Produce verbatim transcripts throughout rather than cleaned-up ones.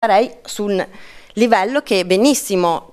sarei su un livello che benissimo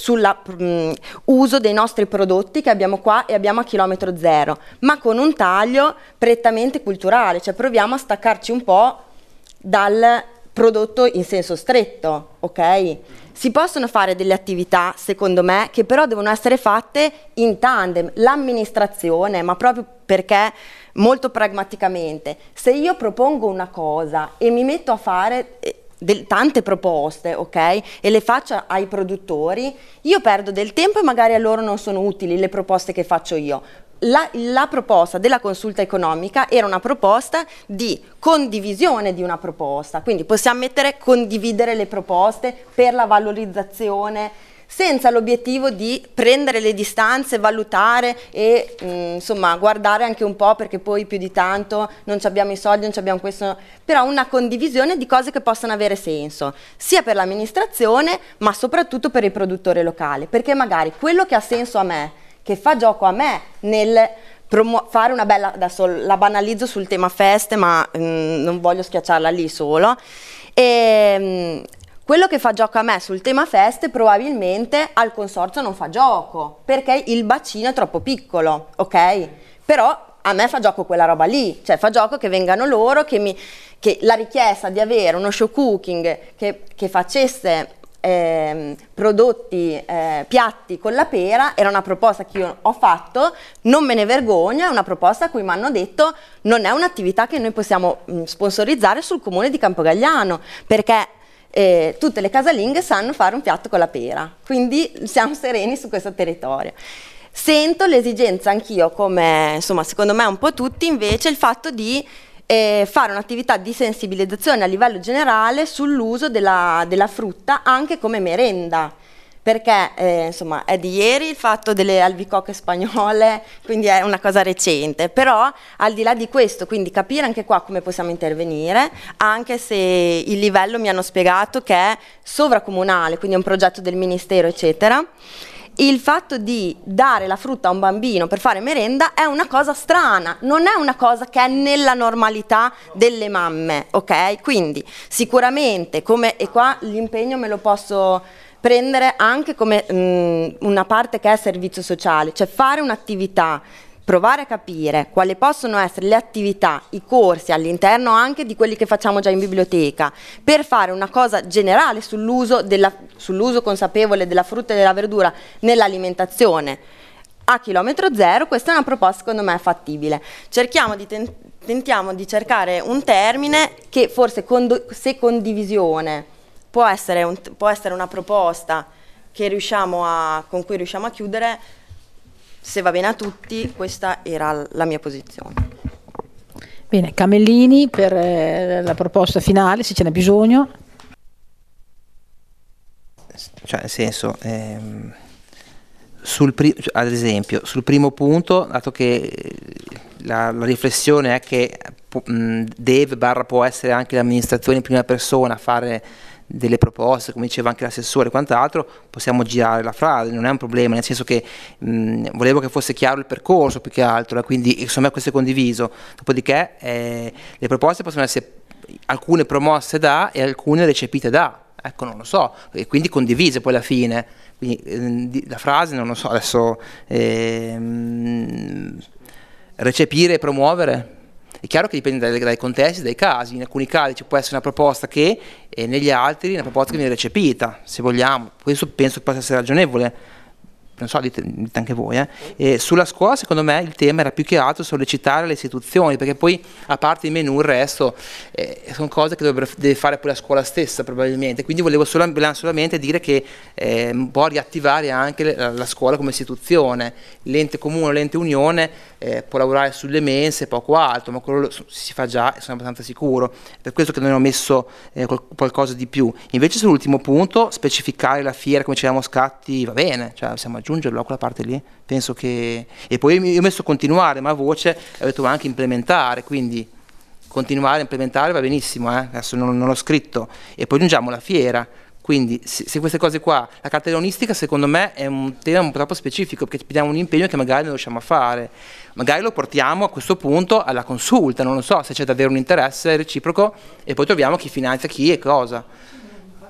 sull'uso dei nostri prodotti che abbiamo qua e abbiamo a chilometro zero, ma con un taglio prettamente culturale, cioè proviamo a staccarci un po' dal prodotto in senso stretto, ok? Si possono fare delle attività, secondo me, che però devono essere fatte in tandem, l'amministrazione, ma proprio perché molto pragmaticamente, se io propongo una cosa e mi metto a fare Del, tante proposte, ok? E le faccio ai produttori, io perdo del tempo e magari a loro non sono utili le proposte che faccio io. La, la proposta della consulta economica era una proposta di condivisione di una proposta, quindi possiamo mettere condividere le proposte per la valorizzazione, senza l'obiettivo di prendere le distanze, valutare e mh, insomma guardare anche un po', perché poi più di tanto non abbiamo i soldi, non abbiamo questo, però una condivisione di cose che possano avere senso, sia per l'amministrazione ma soprattutto per il produttore locale, perché magari quello che ha senso a me, che fa gioco a me nel promu- fare una bella, adesso la banalizzo sul tema feste, ma mh, non voglio schiacciarla lì solo, e, mh, quello che fa gioco a me sul tema feste probabilmente al consorzio non fa gioco, perché il bacino è troppo piccolo, ok? Però a me fa gioco quella roba lì, cioè fa gioco che vengano loro, che, mi, che la richiesta di avere uno show cooking che, che facesse eh, prodotti, eh, piatti con la pera, era una proposta che io ho fatto, non me ne vergogno, è una proposta a cui mi hanno detto non è un'attività che noi possiamo mh, sponsorizzare sul comune di Campogalliano, perché Eh, tutte le casalinghe sanno fare un piatto con la pera, quindi siamo sereni su questo territorio. Sento l'esigenza anch'io, come insomma secondo me un po' tutti, invece il fatto di eh, fare un'attività di sensibilizzazione a livello generale sull'uso della, della frutta anche come merenda, perché eh, insomma è di ieri il fatto delle albicocche spagnole, quindi è una cosa recente, però al di là di questo, quindi capire anche qua come possiamo intervenire, anche se il livello mi hanno spiegato che è sovracomunale, quindi è un progetto del ministero eccetera. Il fatto di dare la frutta a un bambino per fare merenda è una cosa strana, non è una cosa che è nella normalità delle mamme, ok? Quindi sicuramente, come, e qua l'impegno me lo posso prendere anche come mh, una parte che è servizio sociale, cioè fare un'attività, provare a capire quali possono essere le attività, i corsi all'interno anche di quelli che facciamo già in biblioteca, per fare una cosa generale sull'uso, della, sull'uso consapevole della frutta e della verdura nell'alimentazione a chilometro zero. Questa è una proposta secondo me fattibile. Cerchiamo di ten- tentiamo di cercare un termine che forse condo- se condivisione Può essere, un, può essere una proposta che riusciamo a, con cui riusciamo a chiudere, se va bene a tutti, questa era la mia posizione. Bene, Camellini per eh, la proposta finale, se ce n'è bisogno. Cioè, nel senso, ehm, sul pri- ad esempio, sul primo punto, dato che la, la riflessione è che mh, deve barra può essere anche l'amministrazione in prima persona a fare delle proposte, come diceva anche l'assessore e quant'altro, possiamo girare la frase, non è un problema, nel senso che mh, volevo che fosse chiaro il percorso più che altro, eh, quindi secondo me questo è condiviso. Dopodiché eh, le proposte possono essere alcune promosse da e alcune recepite da, ecco, non lo so, e quindi condivise poi alla fine. Quindi eh, la frase non lo so, adesso ehm, recepire e promuovere. È chiaro che dipende dai, dai contesti, dai casi. In alcuni casi ci può essere una proposta che, e negli altri una proposta che viene recepita, se vogliamo. Questo penso che possa essere ragionevole. Non so, dite, dite anche voi. Eh. E sulla scuola, secondo me, il tema era più che altro sollecitare le istituzioni, perché poi, a parte il menù, il resto eh, sono cose che dovrebbe, deve fare poi la scuola stessa, probabilmente. Quindi volevo solam- solamente dire che eh, un po' riattivare anche la, la scuola come istituzione. L'ente comune, l'ente unione eh, può lavorare sulle mense e poco altro, ma quello si fa già e sono abbastanza sicuro. Per questo che noi abbiamo messo eh, qualcosa di più. Invece sull'ultimo punto, specificare la fiera come dicevamo Scatti, va bene, cioè siamo aggiungere quella parte lì, penso che, e poi io ho messo continuare, ma a voce ho detto anche implementare, quindi continuare a implementare va benissimo, eh? Adesso non, non l'ho scritto, e poi aggiungiamo la fiera, quindi se, se queste cose qua, la cartellonistica secondo me è un tema un po' troppo specifico, perché chiediamo un impegno che magari non riusciamo a fare, magari lo portiamo a questo punto alla consulta, non lo so, se c'è davvero un interesse reciproco, e poi troviamo chi finanzia chi e cosa.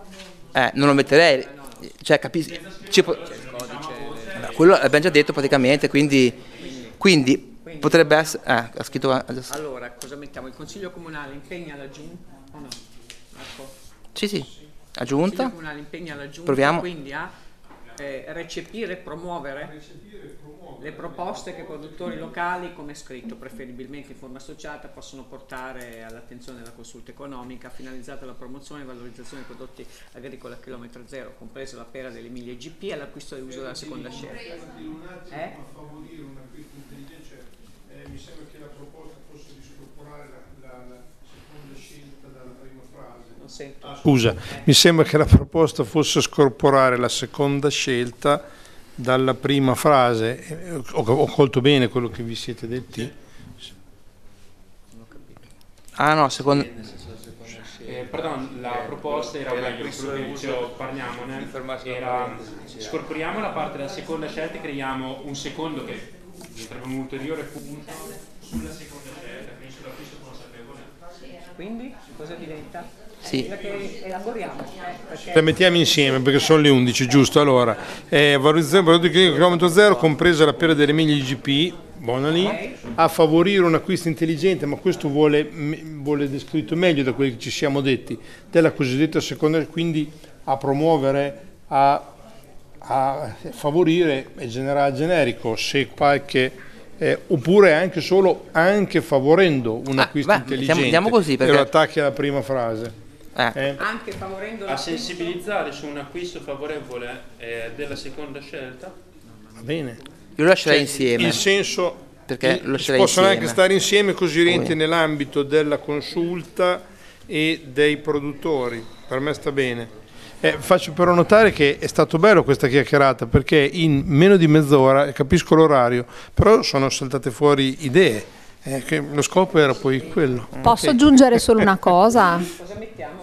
Eh, non lo metterei, cioè capisci? Ci po- quello l'abbiamo già detto praticamente, quindi, quindi, quindi potrebbe essere... Eh, ha scritto... Allora, cosa mettiamo? Il Consiglio Comunale impegna la Giunta o no? Ecco. Sì, sì, la Giunta. Il Consiglio Comunale impegna la Giunta, proviamo. Quindi a eh, recepire e promuovere le proposte che i produttori locali, come scritto, preferibilmente in forma associata, possono portare all'attenzione della consulta economica finalizzata alla promozione e valorizzazione dei prodotti agricoli a chilometro zero, compresa la pera delle Emilie G P e all'acquisto e uso della seconda scelta. Eh? A favorire un acquisto intelligente, eh, mi sembra che la proposta fosse di scorporare la, la, la seconda scelta dalla prima frase. Non sento. Ah, scusa, eh. mi sembra che la proposta fosse scorporare la seconda scelta dalla prima frase. Ho, ho colto bene quello che vi siete detti? Ah no, secondo... Eh, perdon, la proposta era meglio, quello che dicevo, parliamone, era scorporiamo la parte della seconda scelta e creiamo un secondo che diventerebbe un ulteriore punto sulla seconda scelta, quindi sull'acquisto consapevole. Quindi cosa diventa? Sì. Perché elaboriamo. Perché... Le mettiamo insieme perché sono le undici, giusto? Allora, eh, valorizzazione prodotti clinici chilometro zero, compresa la pera delle Emilie G P, buona lì, a favorire un acquisto intelligente, ma questo vuole, vuole descritto meglio da quelli che ci siamo detti, della cosiddetta seconda, quindi a promuovere, a, a favorire e generare generico, se qualche... Eh, oppure anche solo anche favorendo un acquisto ah, beh, intelligente, andiamo così perché... e lo attacchi alla prima frase. Eh. Eh? Anche favorendo a sensibilizzare su un acquisto favorevole eh, della seconda scelta. Va bene. Io lo lascerei cioè, insieme. Il senso perché lo lascerei possono insieme. anche stare insieme, così rientri nell'ambito della consulta e dei produttori. Per me sta bene. Eh, faccio però notare che è stato bello questa chiacchierata perché in meno di mezz'ora, capisco l'orario, però sono saltate fuori idee, eh, che lo scopo era poi quello. Posso okay. aggiungere solo una cosa? Cosa mettiamo?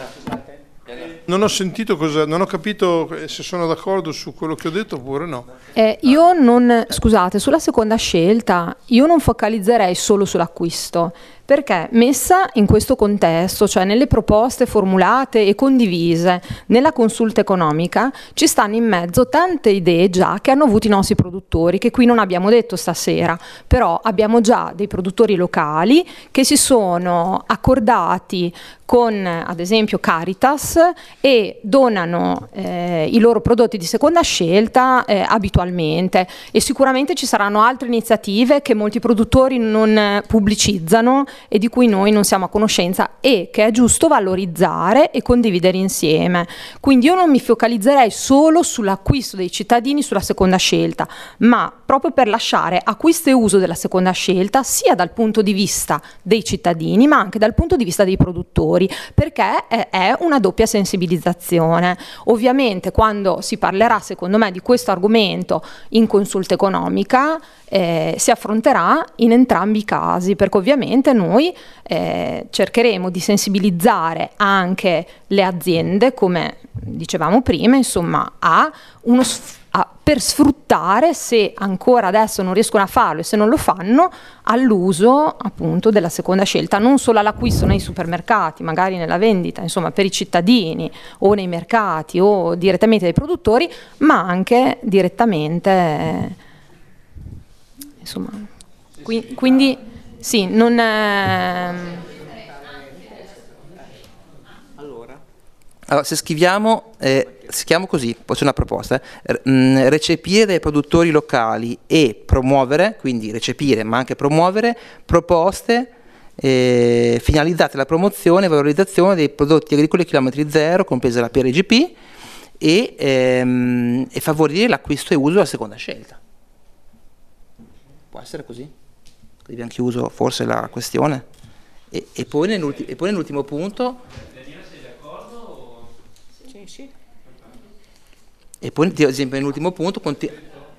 Non ho sentito cosa, non ho capito se sono d'accordo su quello che ho detto oppure no. Eh, io non, scusate, sulla seconda scelta io non focalizzerei solo sull'acquisto, perché messa in questo contesto, cioè nelle proposte formulate e condivise nella consulta economica, ci stanno in mezzo tante idee già che hanno avuto i nostri produttori, che qui non abbiamo detto stasera, però abbiamo già dei produttori locali che si sono accordati con ad esempio Caritas e donano eh, i loro prodotti di seconda scelta eh, abitualmente, e sicuramente ci saranno altre iniziative che molti produttori non eh, pubblicizzano e di cui noi non siamo a conoscenza e che è giusto valorizzare e condividere insieme. Quindi io non mi focalizzerei solo sull'acquisto dei cittadini sulla seconda scelta, ma proprio per lasciare acquisto e uso della seconda scelta sia dal punto di vista dei cittadini ma anche dal punto di vista dei produttori, perché è una doppia sensibilizzazione. Ovviamente quando si parlerà secondo me di questo argomento in consulta economica eh, si affronterà in entrambi i casi, perché ovviamente noi eh, cercheremo di sensibilizzare anche le aziende, come dicevamo prima, insomma, a uno sf- a, per sfruttare, se ancora adesso non riescono a farlo e se non lo fanno, all'uso appunto della seconda scelta, non solo all'acquisto nei supermercati, magari nella vendita, insomma, per i cittadini o nei mercati o direttamente dai produttori, ma anche direttamente eh, insomma, qui, quindi sì, non è... Allora, se scriviamo, eh, scriviamo così, poi c'è una proposta, eh, recepire dai produttori locali e promuovere, quindi recepire ma anche promuovere, proposte eh, finalizzate alla promozione e valorizzazione dei prodotti agricoli a chilometri zero, compresa la P R G P, e, ehm, e favorire l'acquisto e uso della seconda scelta. Può essere così? Così abbiamo chiuso forse la questione. E, e, poi, nell'ulti- e poi nell'ultimo punto... E poi, ad esempio, nell'ultimo punto... Conti-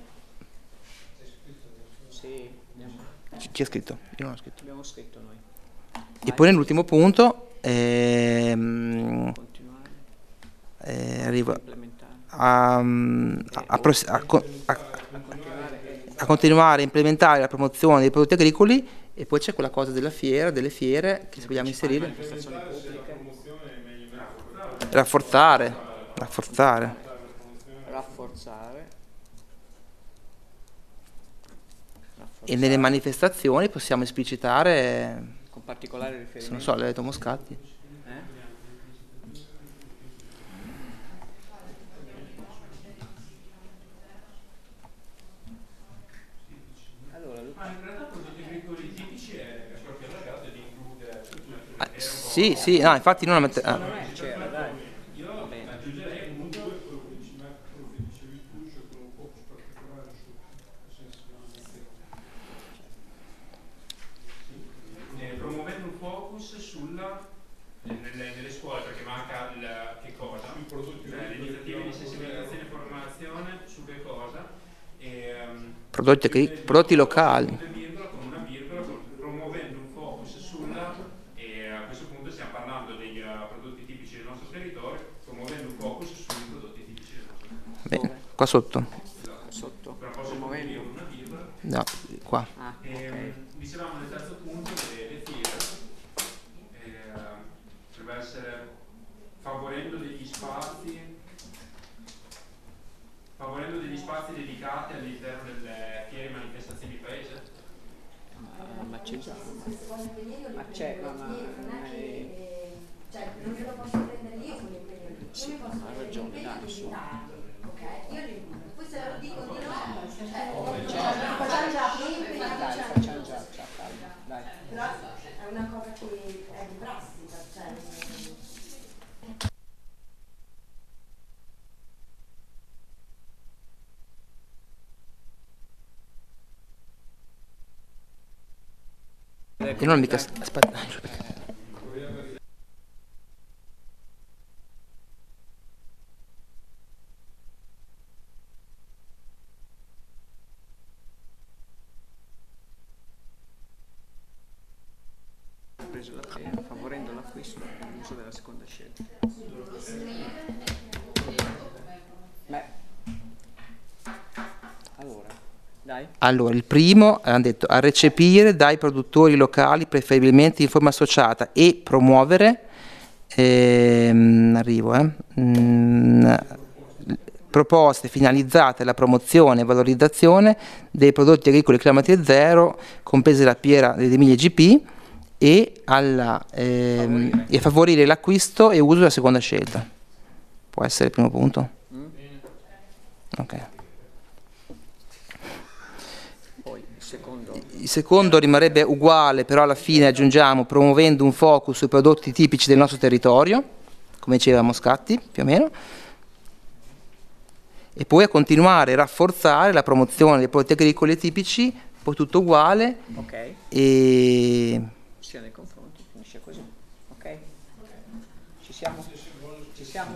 sì, chi, chi ha scritto? Io non ho scritto. Abbiamo scritto noi. E poi nell'ultimo punto... Ehm, eh, arrivo a, a, a, a, a, a continuare a implementare la promozione dei prodotti agricoli, e poi c'è quella cosa della fiera, delle fiere, che se vogliamo inserire... Rafforzare. Rafforzare. Rafforzare. E nelle manifestazioni possiamo esplicitare, con particolare riferimento, non so, l'eletto Moscatti. Eh? Allora, ma in realtà prodotti agricoli tipici è proprio allargato ed include Ah, sì, sì, no, infatti non la mette... ah. secondo me c'era, dai. io aggiungerei comunque quello che dicevi tu, cioè quello un po' più particolare sul senso di promuovendo un focus sulla nelle, nelle scuole, perché manca il che cosa? Eh, le iniziative di sensibilizzazione e formazione su che cosa? E, um, Prodotti, prodotti locali. Con una virgola, promuovendo un focus sulla, e a questo punto stiamo parlando dei uh, prodotti tipici del nostro territorio, promuovendo un focus sui prodotti tipici del nostro territorio. Bene, qua sotto. Sotto. Però posso promuovere una virgola. No, qua. Ah, E, okay. Dicevamo nel terzo punto le, le fiere, eh, dovrebbe essere favorendo degli spazi, favorendo degli spazi dedicati all'interno delle fiere e manifestazioni di paese. Uh, ma c'è già, ma c'è, ma, ma, ma è... cioè non me lo posso prendere io con l'impegno lì, sì, io mi posso ha ragione, dai, prendere su. ok? Io li impugno, poi se lo dico di no, Dai, cioè facciamo già, dai, facciamo già, già, calma, dai. però è una cosa che è di prassi, cioè Io non mica... Aspetta. Preso la fiera, favorendo l'acquisto e l'uso della seconda scelta. Beh. Allora, dai. Allora, il primo, hanno detto, a recepire dai produttori locali, preferibilmente in forma associata, e promuovere, ehm, arrivo, eh, mh, proposte finalizzate alla promozione e valorizzazione dei prodotti agricoli chilometri zero, comprese la Piera delle Emilie G P, e, alla, ehm, favorire. e favorire l'acquisto e uso della seconda scelta. Può essere il primo punto? Mm. Ok. Poi il secondo. Il secondo rimarrebbe uguale, però alla fine aggiungiamo promuovendo un focus sui prodotti tipici del nostro territorio, come diceva Moscatti, più o meno, e poi a continuare a rafforzare la promozione dei prodotti agricoli tipici, poi tutto uguale, Ok. e... sia nei confronti, finisce così, ok? Ci siamo? Ci siamo?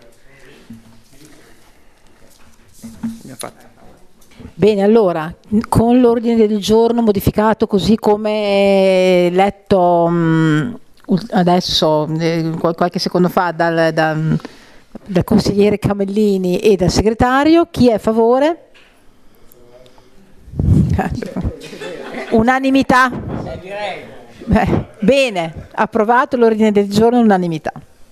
Abbiamo fatto. Bene, allora, con l'ordine del giorno modificato così come letto mh, adesso, eh, qualche secondo fa, dal, dal, dal consigliere Camellini e dal segretario, chi è a favore? Unanimità? Eh, direi. Beh, bene, approvato l'ordine del giorno all'unanimità.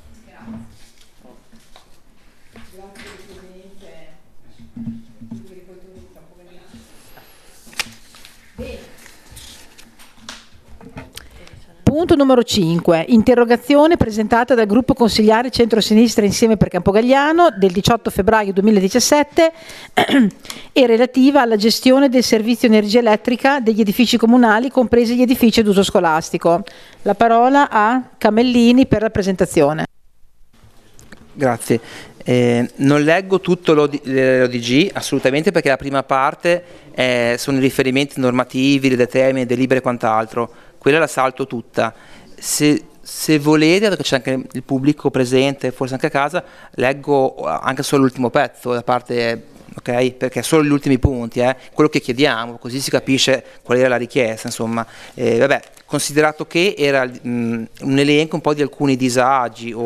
Punto numero cinque. Interrogazione presentata dal gruppo consigliare Centro-Sinistra Insieme per Campogalliano del diciotto febbraio duemiladiciassette e relativa alla gestione del servizio energia elettrica degli edifici comunali, compresi gli edifici ad uso scolastico. La parola a Camellini per la presentazione. Grazie. Eh, non leggo tutto l'O D G assolutamente, perché la prima parte eh, sono i riferimenti normativi, le determine, delibere e quant'altro. Quella la salto tutta. Se, se volete, perché c'è anche il pubblico presente, forse anche a casa, leggo anche solo l'ultimo pezzo, la parte, ok? Perché solo gli ultimi punti, eh? Quello che chiediamo, così si capisce qual era la richiesta, insomma. Eh, vabbè, considerato che era mh, un elenco un po' di alcuni disagi o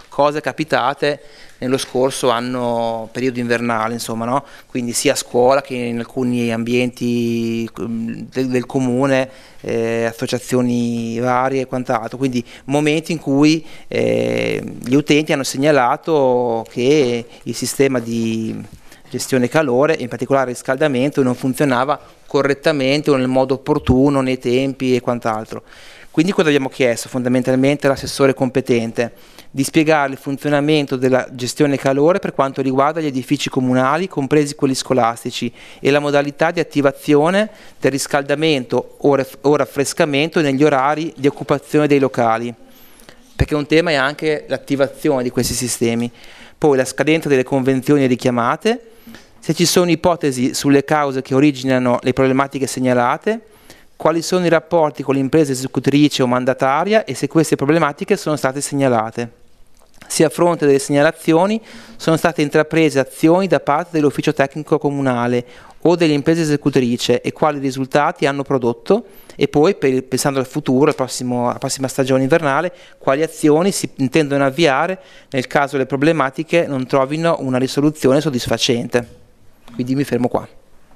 cose capitate nello scorso anno, periodo invernale, insomma, no? Quindi sia a scuola che in alcuni ambienti del, del comune, eh, associazioni varie e quant'altro, quindi momenti in cui eh, gli utenti hanno segnalato che il sistema di gestione calore, in particolare riscaldamento, non funzionava correttamente o nel modo opportuno, nei tempi e quant'altro. Quindi cosa abbiamo chiesto fondamentalmente all'assessore competente? Di spiegare il funzionamento della gestione calore per quanto riguarda gli edifici comunali, compresi quelli scolastici, e la modalità di attivazione del riscaldamento o, o raffrescamento negli orari di occupazione dei locali, perché un tema è anche l'attivazione di questi sistemi. Poi la scadenza delle convenzioni richiamate, se ci sono ipotesi sulle cause che originano le problematiche segnalate, quali sono i rapporti con l'impresa esecutrice o mandataria e se queste problematiche sono state segnalate. Se a fronte delle segnalazioni sono state intraprese azioni da parte dell'ufficio tecnico comunale o dell'impresa esecutrice e quali risultati hanno prodotto, e poi, per, pensando al futuro, al prossimo, alla prossima stagione invernale, quali azioni si intendono avviare nel caso le problematiche non trovino una risoluzione soddisfacente. Quindi mi fermo qua.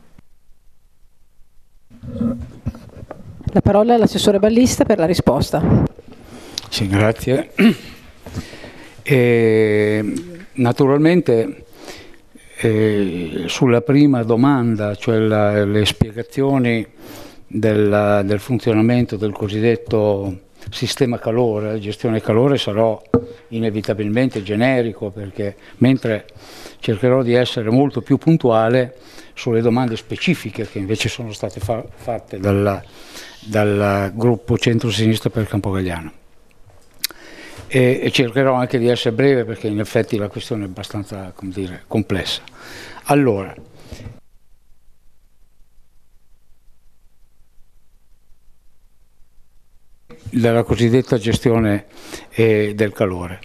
La parola all'assessore Ballista per la risposta. Sì, grazie. E, naturalmente eh, sulla prima domanda, cioè la, le spiegazioni del, del funzionamento del cosiddetto sistema calore, gestione calore, sarò inevitabilmente generico, perché mentre cercherò di essere molto più puntuale sulle domande specifiche che invece sono state fa fatte dal, dal gruppo Centro-Sinistra per Campogalliano. E, e cercherò anche di essere breve, perché in effetti la questione è abbastanza, come dire, complessa. Allora, della cosiddetta gestione eh, del calore.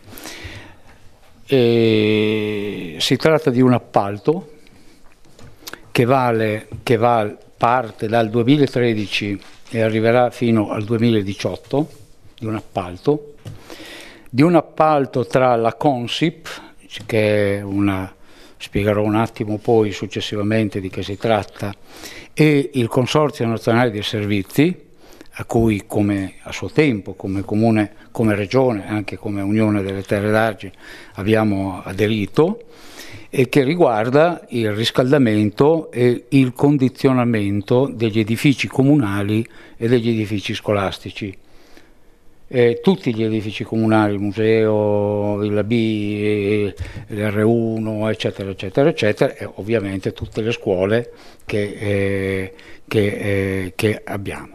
E si tratta di un appalto che vale, che va, parte dal duemilatredici e arriverà fino al duemiladiciotto, di un appalto, di un appalto tra la Consip, che è una, spiegherò un attimo poi successivamente di che si tratta, e il Consorzio Nazionale dei Servizi, a cui come a suo tempo, come comune, come regione, anche come Unione delle Terre d'Argine abbiamo aderito, e che riguarda il riscaldamento e il condizionamento degli edifici comunali e degli edifici scolastici. Eh, tutti gli edifici comunali, il museo, Villa B, l'R uno, eccetera, eccetera, eccetera, e ovviamente tutte le scuole che, eh, che, eh, che abbiamo.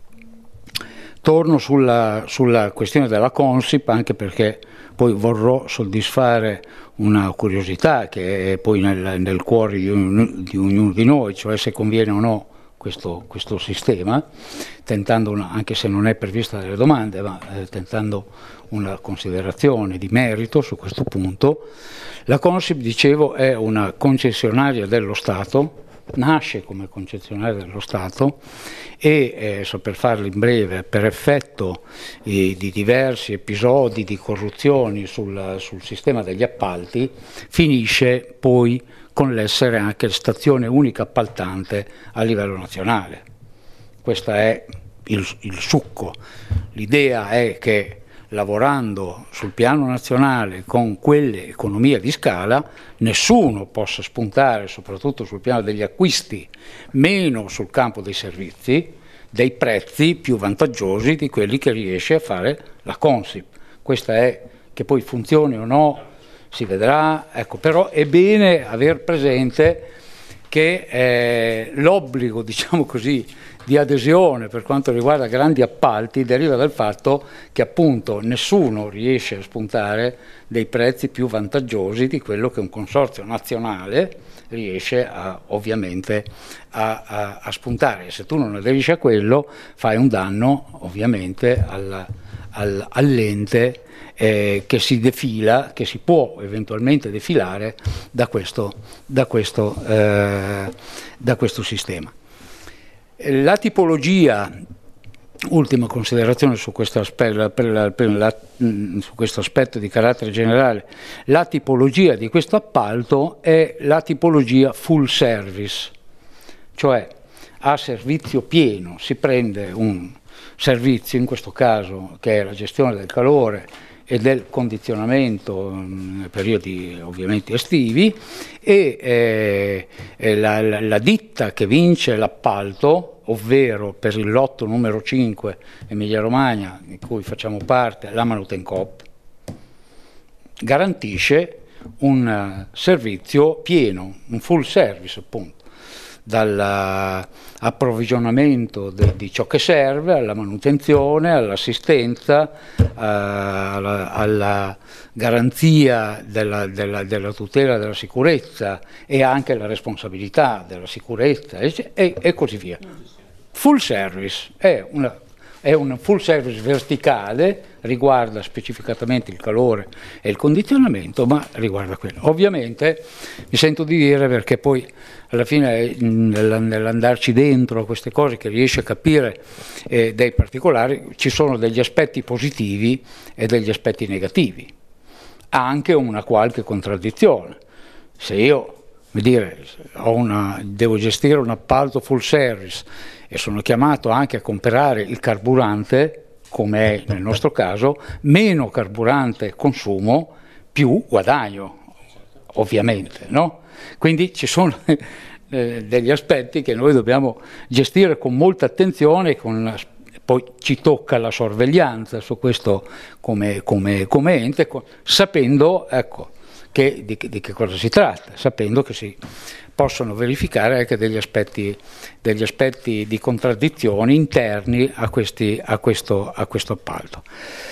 Torno sulla, sulla questione della Consip, anche perché poi vorrò soddisfare una curiosità che è poi nel, nel cuore di, un, di ognuno di noi, cioè se conviene o no questo, questo sistema, tentando una, anche se non è prevista dalle domande, ma eh, tentando una considerazione di merito su questo punto. La Consip, dicevo, è una concessionaria dello Stato, nasce come concessionaria dello Stato e, eh, so per farlo in breve, per effetto eh, di diversi episodi di corruzioni sul, sul sistema degli appalti, finisce poi con l'essere anche stazione unica appaltante a livello nazionale. Questo è il, il succo. L'idea è che, lavorando sul piano nazionale con quelle economie di scala, nessuno possa spuntare, soprattutto sul piano degli acquisti, meno sul campo dei servizi, dei prezzi più vantaggiosi di quelli che riesce a fare la Consip. Questa è, che poi funzioni o no si vedrà, ecco, però è bene aver presente che eh, l'obbligo, diciamo così, di adesione per quanto riguarda grandi appalti deriva dal fatto che appunto nessuno riesce a spuntare dei prezzi più vantaggiosi di quello che un consorzio nazionale riesce a, ovviamente a, a, a spuntare. Se tu non aderisci a quello fai un danno ovviamente al, al, all'ente eh, che si defila, che si può eventualmente defilare da questo, da questo, eh, da questo sistema. La tipologia ultima considerazione su questo aspetto, per la, per la, su questo aspetto di carattere generale. La tipologia di questo appalto è la tipologia full service, cioè a servizio pieno. Si prende un servizio, in questo caso che è la gestione del calore e del condizionamento nei periodi ovviamente estivi, e eh, la, la, la ditta che vince l'appalto, ovvero per il lotto numero cinque Emilia Romagna, di cui facciamo parte, la Manutencoop, garantisce un servizio pieno, un full service appunto, dall'approvvigionamento de, di ciò che serve, alla manutenzione, all'assistenza, eh, alla, alla garanzia della, della, della tutela della sicurezza e anche la responsabilità della sicurezza e, e, e così via. Full service è una È un full service verticale, riguarda specificatamente il calore e il condizionamento, ma riguarda quello. Ovviamente mi sento di dire, perché poi alla fine nell'andarci dentro a queste cose che riesce a capire eh, dei particolari, ci sono degli aspetti positivi e degli aspetti negativi, anche una qualche contraddizione. Se io dire, ho una, devo gestire un appalto full service e sono chiamato anche a comprare il carburante, come è nel nostro caso, meno carburante consumo, più guadagno, ovviamente, no? Quindi ci sono eh, degli aspetti che noi dobbiamo gestire con molta attenzione, con, poi ci tocca la sorveglianza su questo come, come, come ente, sapendo, ecco, che, di, di che cosa si tratta, sapendo che si possono verificare anche degli aspetti, degli aspetti di contraddizioni interni a, questi, a, questo, a questo appalto.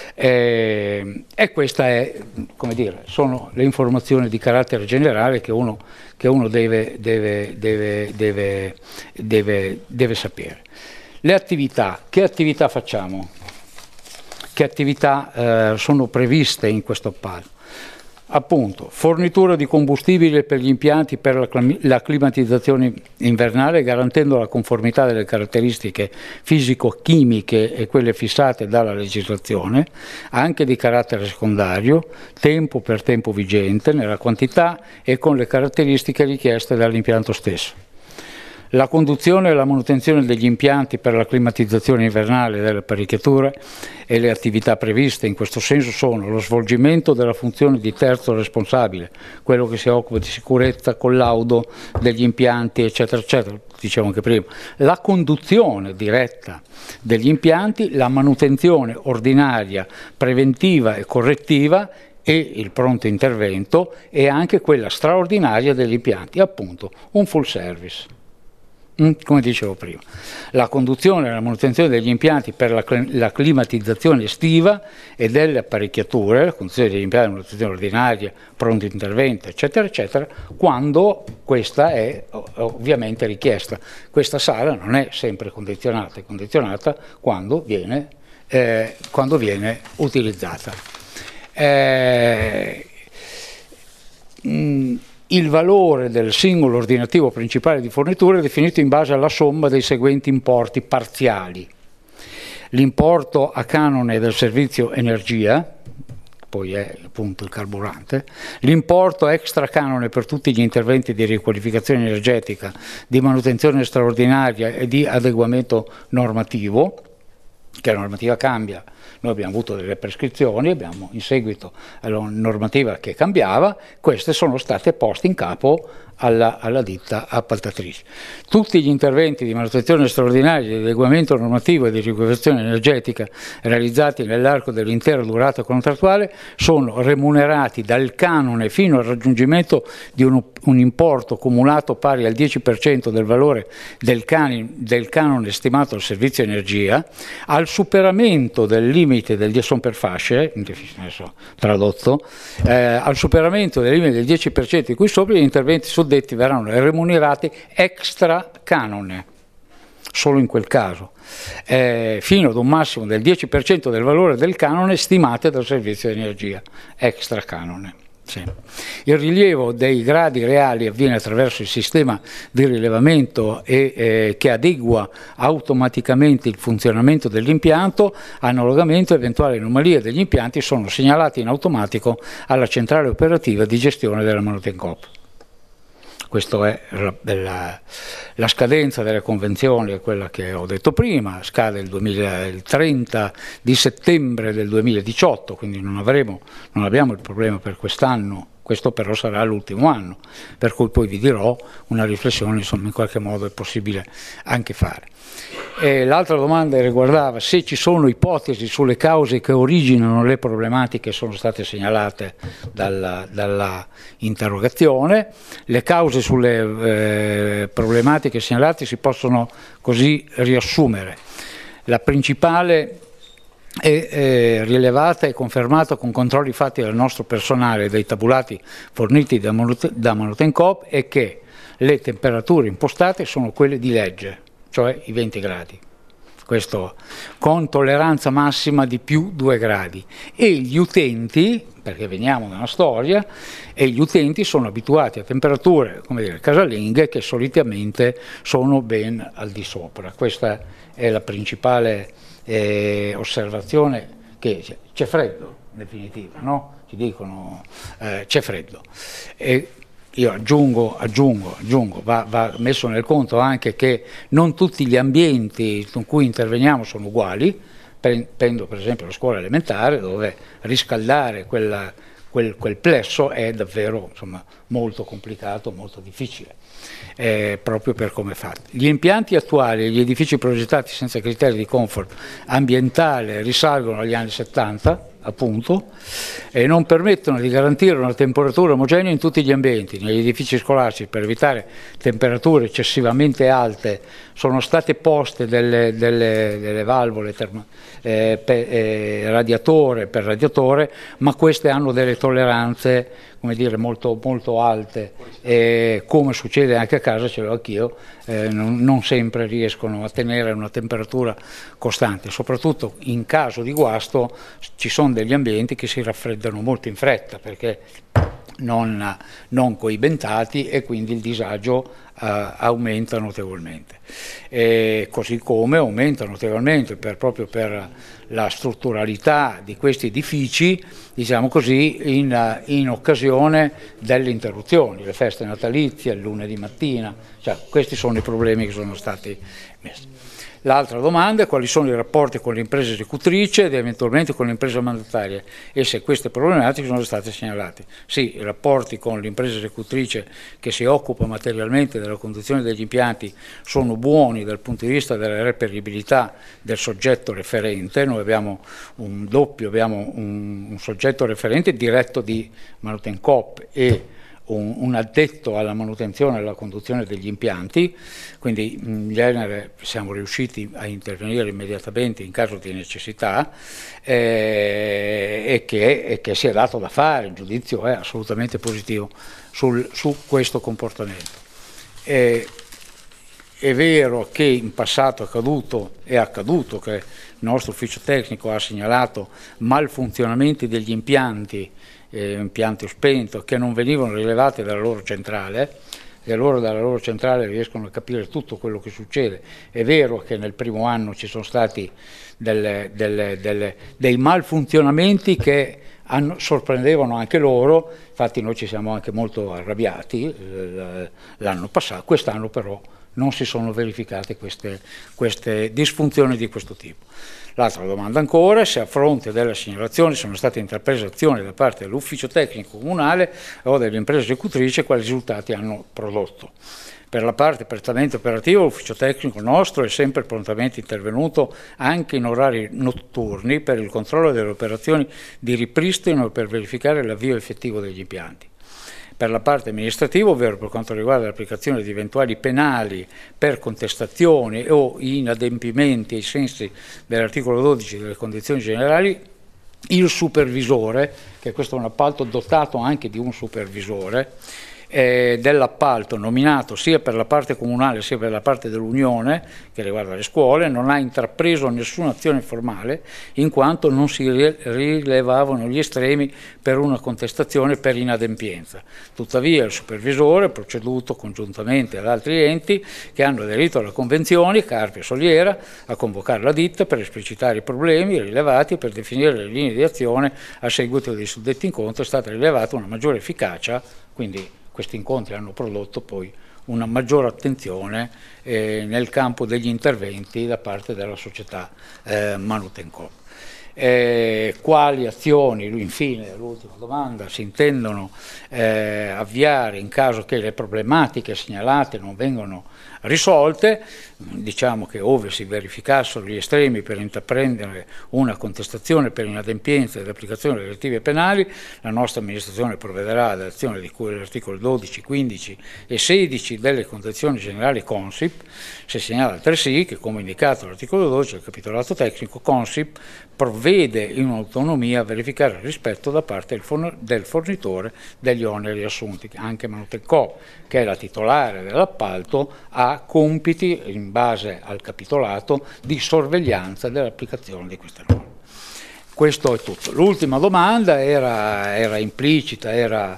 Eh, e questa è, come dire, sono le informazioni di carattere generale che uno, che uno deve, deve, deve, deve, deve, deve sapere. Le attività, che attività facciamo? Che attività eh, sono previste in questo appalto? Appunto, fornitura di combustibile per gli impianti per la, la climatizzazione invernale, garantendo la conformità delle caratteristiche fisico-chimiche e quelle fissate dalla legislazione, anche di carattere secondario, tempo per tempo vigente, nella quantità e con le caratteristiche richieste dall'impianto stesso. La conduzione e la manutenzione degli impianti per la climatizzazione invernale delle apparecchiature e le attività previste in questo senso sono lo svolgimento della funzione di terzo responsabile, quello che si occupa di sicurezza, collaudo degli impianti, eccetera, eccetera, dicevo anche prima, la conduzione diretta degli impianti, la manutenzione ordinaria, preventiva e correttiva e il pronto intervento, e anche quella straordinaria degli impianti, appunto un full service. Come dicevo prima, la conduzione e la manutenzione degli impianti per la, la climatizzazione estiva e delle apparecchiature, la conduzione degli impianti di manutenzione ordinaria, pronto intervento, eccetera, eccetera, quando questa è ovviamente richiesta. Questa sala non è sempre condizionata, è condizionata quando viene, eh, quando viene utilizzata. Eh, mh, Il valore del singolo ordinativo principale di fornitura è definito in base alla somma dei seguenti importi parziali. L'importo a canone del servizio energia, poi è appunto il carburante, l'importo extra canone per tutti gli interventi di riqualificazione energetica, di manutenzione straordinaria e di adeguamento normativo, che la normativa cambia. Noi abbiamo avuto delle prescrizioni, abbiamo in seguito alla normativa che cambiava, queste sono state poste in capo alla, alla ditta appaltatrice. Tutti gli interventi di manutenzione straordinaria, di adeguamento normativo e di riqualificazione energetica realizzati nell'arco dell'intera durata contrattuale sono remunerati dal canone fino al raggiungimento di un, un importo cumulato pari al dieci per cento del valore del, cani, del canone stimato al servizio energia, al superamento del limite del sono per fasce, adesso tradotto, eh, al superamento del limite del dieci per cento di cui sopra, gli interventi suddetti verranno remunerati extra canone, solo in quel caso, eh, fino ad un massimo del dieci per cento del valore del canone stimate dal servizio di energia, extra canone. Sì. Il rilievo dei gradi reali avviene attraverso il sistema di rilevamento e, eh, che adegua automaticamente il funzionamento dell'impianto. Analogamente, eventuali anomalie degli impianti sono segnalate in automatico alla centrale operativa di gestione della Manutencoop. Questa è la, la, la scadenza delle convenzioni, è quella che ho detto prima, scade il, duemila, il trenta di settembre del duemiladiciotto, quindi non, avremo, non abbiamo il problema per quest'anno, questo però sarà l'ultimo anno, per cui poi vi dirò una riflessione, insomma, in qualche modo è possibile anche fare. E l'altra domanda riguardava se ci sono ipotesi sulle cause che originano le problematiche che sono state segnalate dalla, dalla interrogazione. Le cause sulle eh, problematiche segnalate si possono così riassumere. La principale è eh, rilevata e confermata con controlli fatti dal nostro personale e dai tabulati forniti da, Manut- da Manutencoop è che le temperature impostate sono quelle di legge, cioè i venti gradi, questo con tolleranza massima di più due gradi, e gli utenti, perché veniamo da una storia, e gli utenti sono abituati a temperature, come dire, casalinghe, che solitamente sono ben al di sopra. Questa è la principale eh, osservazione, che c'è freddo in definitiva, no? Ci dicono eh, c'è freddo. E io aggiungo, aggiungo, aggiungo, va, va messo nel conto anche che non tutti gli ambienti con cui interveniamo sono uguali. Prendo per esempio la scuola elementare, dove riscaldare quella, quel, quel plesso è davvero, insomma, molto complicato, molto difficile, eh, proprio per come è fatto. Gli impianti attuali e gli edifici progettati senza criteri di comfort ambientale risalgono agli anni settanta, appunto, e non permettono di garantire una temperatura omogenea in tutti gli ambienti. Negli edifici scolastici, per evitare temperature eccessivamente alte, sono state poste delle, delle, delle valvole termo, eh, per, eh, radiatore per radiatore, ma queste hanno delle tolleranze, come dire, molto, molto alte, e come succede anche a casa, ce l'ho anch'io, eh, non, non sempre riescono a tenere una temperatura costante. Soprattutto in caso di guasto ci sono degli ambienti che si raffreddano molto in fretta, perché non, non coibentati, e quindi il disagio uh, aumenta notevolmente. E così come aumenta notevolmente per, proprio per la strutturalità di questi edifici, diciamo così, in, in occasione delle interruzioni, le feste natalizie, il lunedì mattina, cioè, questi sono i problemi che sono stati messi. L'altra domanda è quali sono i rapporti con l'impresa esecutrice ed eventualmente con l'impresa mandataria, e se queste problematiche sono state segnalate. Sì, i rapporti con l'impresa esecutrice che si occupa materialmente della conduzione degli impianti sono buoni dal punto di vista della reperibilità del soggetto referente. Noi abbiamo un doppio, abbiamo un, un soggetto referente diretto di Manutencoop e Un, un addetto alla manutenzione e alla conduzione degli impianti, quindi in genere siamo riusciti a intervenire immediatamente in caso di necessità, eh, e, che, e che si è dato da fare, il giudizio è assolutamente positivo sul, su questo comportamento. Eh, è vero che in passato è accaduto, è accaduto che il nostro ufficio tecnico ha segnalato malfunzionamenti degli impianti, Eh, impianto spento, che non venivano rilevati dalla loro centrale, e loro dalla loro centrale riescono a capire tutto quello che succede. È vero che nel primo anno ci sono stati delle, delle, delle, dei malfunzionamenti che hanno, sorprendevano anche loro, infatti noi ci siamo anche molto arrabbiati eh, l'anno passato. Quest'anno però non si sono verificate queste, queste disfunzioni di questo tipo. L'altra domanda ancora, se a fronte delle segnalazioni sono state intraprese azioni da parte dell'ufficio tecnico comunale o dell'impresa esecutrice, quali risultati hanno prodotto. Per la parte prettamente operativa, l'ufficio tecnico nostro è sempre prontamente intervenuto anche in orari notturni per il controllo delle operazioni di ripristino e per verificare l'avvio effettivo degli impianti. Per la parte amministrativa, ovvero per quanto riguarda l'applicazione di eventuali penali per contestazioni o inadempimenti ai sensi dell'articolo dodici delle condizioni generali, il supervisore, che questo è un appalto dotato anche di un supervisore, eh, dell'appalto nominato sia per la parte comunale sia per la parte dell'Unione, che riguarda le scuole, non ha intrapreso nessuna azione formale, in quanto non si rilevavano gli estremi per una contestazione per inadempienza. Tuttavia il supervisore ha proceduto congiuntamente ad altri enti che hanno aderito alla convenzione, Carpi e Soliera, a convocare la ditta per esplicitare i problemi rilevati e per definire le linee di azione. A seguito dei suddetti incontri è stata rilevata una maggiore efficacia, quindi questi incontri hanno prodotto poi una maggiore attenzione eh, nel campo degli interventi da parte della società eh, Manutenco. Eh, quali azioni, infine, l'ultima domanda, si intendono eh, avviare in caso che le problematiche segnalate non vengano risolte? Diciamo che ove si verificassero gli estremi per intraprendere una contestazione per inadempienza ed applicazione delle direttive penali, la nostra amministrazione provvederà ad azioni di cui l'articolo dodici, quindici e sedici delle condizioni generali Consip. Si segnala altresì che, come indicato all'articolo dodici del capitolato tecnico, Consip provvede in autonomia a verificare il rispetto da parte del, forn- del fornitore degli oneri assunti. Anche Manutenco, che è la titolare dell'appalto, ha compiti in base al capitolato di sorveglianza dell'applicazione di queste norme. Questo è tutto. L'ultima domanda era, era implicita, era,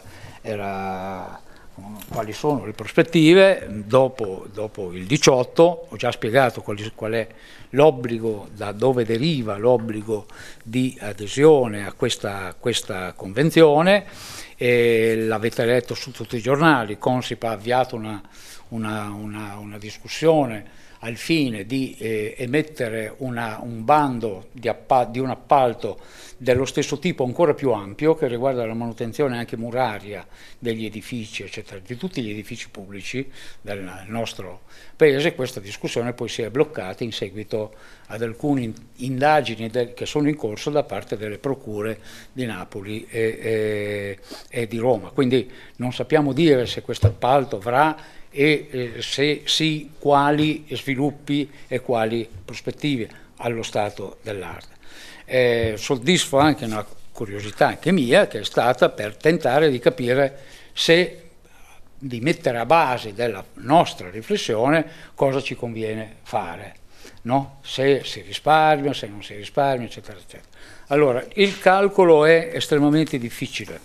era quali sono le prospettive dopo, dopo il diciotto. Ho già spiegato qual, qual è l'obbligo, da dove deriva l'obbligo di adesione a questa, questa convenzione, e l'avete letto su tutti i giornali. Consip ha avviato una, una, una, una discussione al fine di eh, emettere una, un bando di, appa- di un appalto dello stesso tipo, ancora più ampio, che riguarda la manutenzione anche muraria degli edifici, eccetera, di tutti gli edifici pubblici del nostro paese. Questa discussione poi si è bloccata in seguito ad alcune indagini del, che sono in corso da parte delle procure di Napoli e, e, e di Roma. Quindi non sappiamo dire se questo appalto avrà e eh, se sì, quali sviluppi e quali prospettive allo stato dell'arte. Eh, soddisfo anche una curiosità anche mia, che è stata per tentare di capire se, di mettere a base della nostra riflessione cosa ci conviene fare, no? Se si risparmia, se non si risparmia, eccetera, eccetera. Allora, il calcolo è estremamente difficile.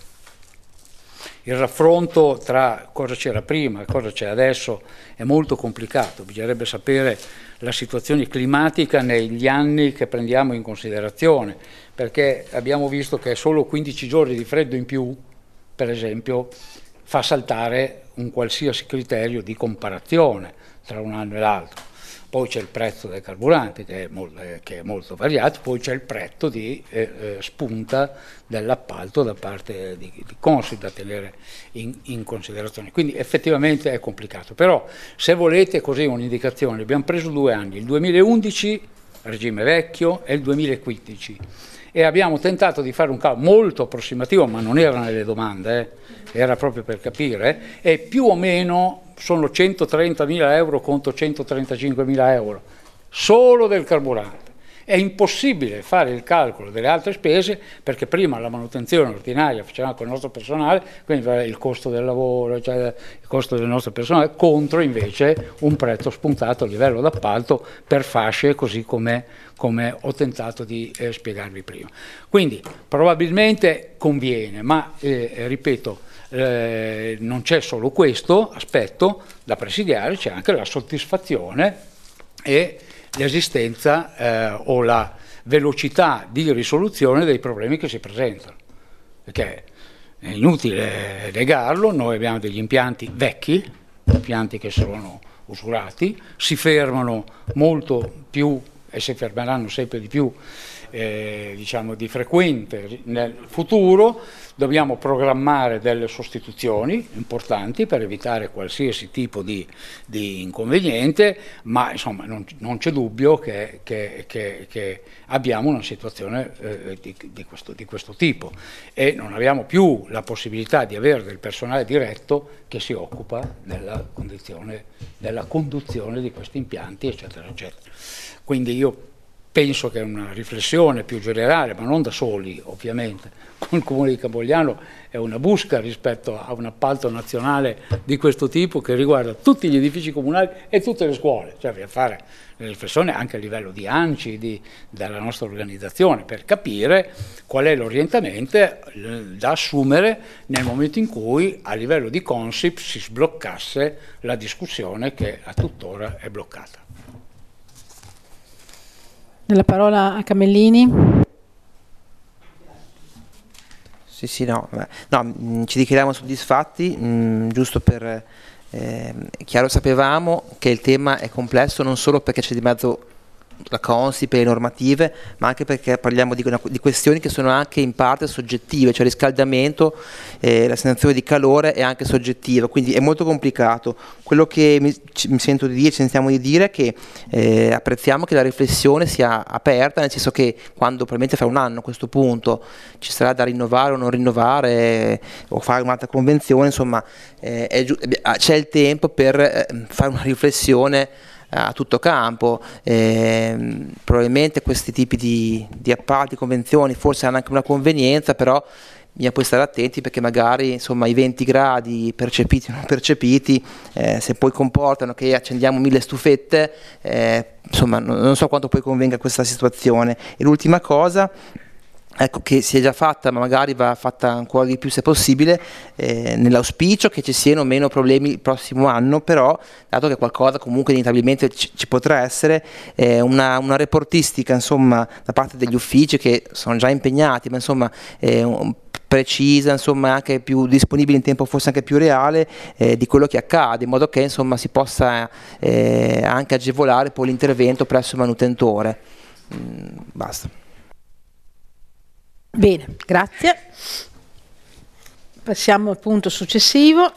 Il raffronto tra cosa c'era prima e cosa c'è adesso è molto complicato. Bisognerebbe sapere la situazione climatica negli anni che prendiamo in considerazione, perché abbiamo visto che solo quindici giorni di freddo in più, per esempio, fa saltare un qualsiasi criterio di comparazione tra un anno e l'altro. Poi c'è il prezzo del carburante che è, molto, eh, che è molto variato, poi c'è il prezzo di eh, eh, spunta dell'appalto da parte di, di Consip da tenere in, in considerazione. Quindi effettivamente è complicato, però se volete così un'indicazione, abbiamo preso due anni, il duemilaundici, regime vecchio, e il duemilaquindici, e abbiamo tentato di fare un calcolo molto approssimativo, ma non era nelle domande, eh, era proprio per capire, e più o meno sono centotrentamila euro contro centotrentacinquemila euro solo del carburante. È impossibile fare il calcolo delle altre spese, perché prima la manutenzione ordinaria facevamo con il nostro personale, quindi il costo del lavoro, cioè il costo del nostro personale, contro invece un prezzo spuntato a livello d'appalto per fasce, così come, come ho tentato di eh, spiegarvi prima. Quindi probabilmente conviene, ma eh, ripeto, Eh, non c'è solo questo aspetto da presidiare, c'è anche la soddisfazione e l'esistenza eh, o la velocità di risoluzione dei problemi che si presentano, perché è inutile negarlo, noi abbiamo degli impianti vecchi, impianti che sono usurati, si fermano molto più e si fermeranno sempre di più eh, diciamo di frequente nel futuro. Dobbiamo programmare delle sostituzioni importanti per evitare qualsiasi tipo di, di inconveniente, ma insomma non, non c'è dubbio che, che, che, che abbiamo una situazione eh, di, di, questo, di questo tipo, e non abbiamo più la possibilità di avere del personale diretto che si occupa della condizione, della conduzione di questi impianti, eccetera, eccetera. Quindi io penso che una riflessione più generale, ma non da soli ovviamente, con il Comune di Campogliano è una busca rispetto a un appalto nazionale di questo tipo che riguarda tutti gli edifici comunali e tutte le scuole, cioè bisogna fare le riflessioni anche a livello di ANCI, di, della nostra organizzazione, per capire qual è l'orientamento da assumere nel momento in cui a livello di Consip si sbloccasse la discussione che a tuttora è bloccata. La parola a Camellini. Sì, sì, no, no mh, ci dichiariamo soddisfatti, mh, giusto per, eh, chiaro sapevamo che il tema è complesso non solo perché c'è di mezzo la Consip e le normative, ma anche perché parliamo di, una, di questioni che sono anche in parte soggettive, cioè il riscaldamento, eh, la sensazione di calore è anche soggettiva, quindi è molto complicato. Quello che mi, ci, mi sento di dire, ci sentiamo di dire è che eh, apprezziamo che la riflessione sia aperta, nel senso che quando probabilmente fra un anno a questo punto ci sarà da rinnovare o non rinnovare eh, o fare un'altra convenzione, insomma eh, è giu- c'è il tempo per eh, fare una riflessione a tutto campo. Eh, probabilmente questi tipi di, di appalti, convenzioni forse hanno anche una convenienza, però bisogna poi stare attenti perché magari insomma i venti gradi percepiti o non percepiti eh, se poi comportano che accendiamo mille stufette eh, insomma non, non so quanto poi convenga questa situazione. E l'ultima cosa, ecco, che si è già fatta ma magari va fatta ancora di più se possibile, eh, nell'auspicio che ci siano meno problemi il prossimo anno, però dato che qualcosa comunque inevitabilmente ci, ci potrà essere, eh, una, una reportistica insomma da parte degli uffici che sono già impegnati, ma insomma eh, un, precisa, insomma anche più disponibile in tempo forse anche più reale eh, di quello che accade, in modo che insomma si possa eh, anche agevolare poi l'intervento presso il manutentore. Mm, basta. Bene, grazie. Passiamo al punto successivo.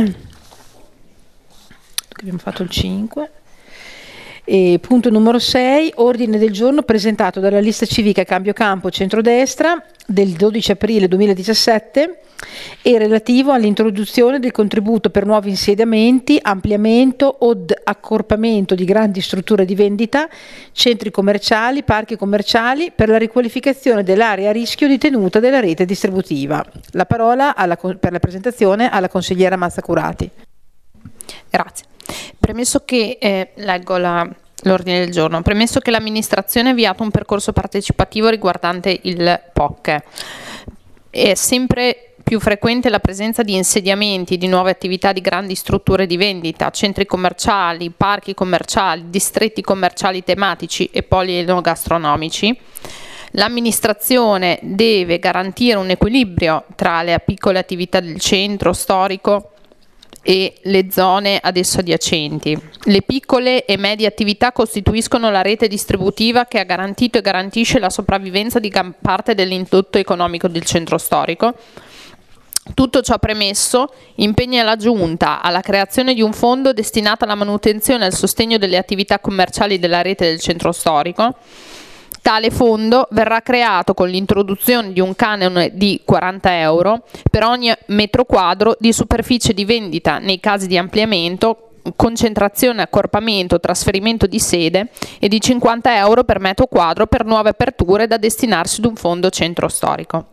Abbiamo fatto il cinque. E punto numero sei, ordine del giorno presentato dalla lista civica Cambio Campo Centrodestra del dodici aprile duemiladiciassette e relativo all'introduzione del contributo per nuovi insediamenti, ampliamento o accorpamento di grandi strutture di vendita, centri commerciali, parchi commerciali per la riqualificazione dell'area a rischio di tenuta della rete distributiva. La parola alla, per la presentazione alla consigliera Mazzacurati. Grazie. Premesso che, eh, leggo la, l'ordine del giorno, premesso che l'amministrazione ha avviato un percorso partecipativo riguardante il P O C, è sempre più frequente la presenza di insediamenti, di nuove attività di grandi strutture di vendita, centri commerciali, parchi commerciali, distretti commerciali tematici e poli enogastronomici. L'amministrazione deve garantire un equilibrio tra le piccole attività del centro storico e le zone ad esso adiacenti. Le piccole e medie attività costituiscono la rete distributiva che ha garantito e garantisce la sopravvivenza di gran parte dell'indotto economico del centro storico. Tutto ciò premesso, impegna la Giunta alla creazione di un fondo destinato alla manutenzione e al sostegno delle attività commerciali della rete del centro storico. Tale fondo verrà creato con l'introduzione di un canone di quaranta euro per ogni metro quadro di superficie di vendita nei casi di ampliamento, concentrazione, accorpamento, trasferimento di sede e di cinquanta euro per metro quadro per nuove aperture da destinarsi ad un fondo centro storico.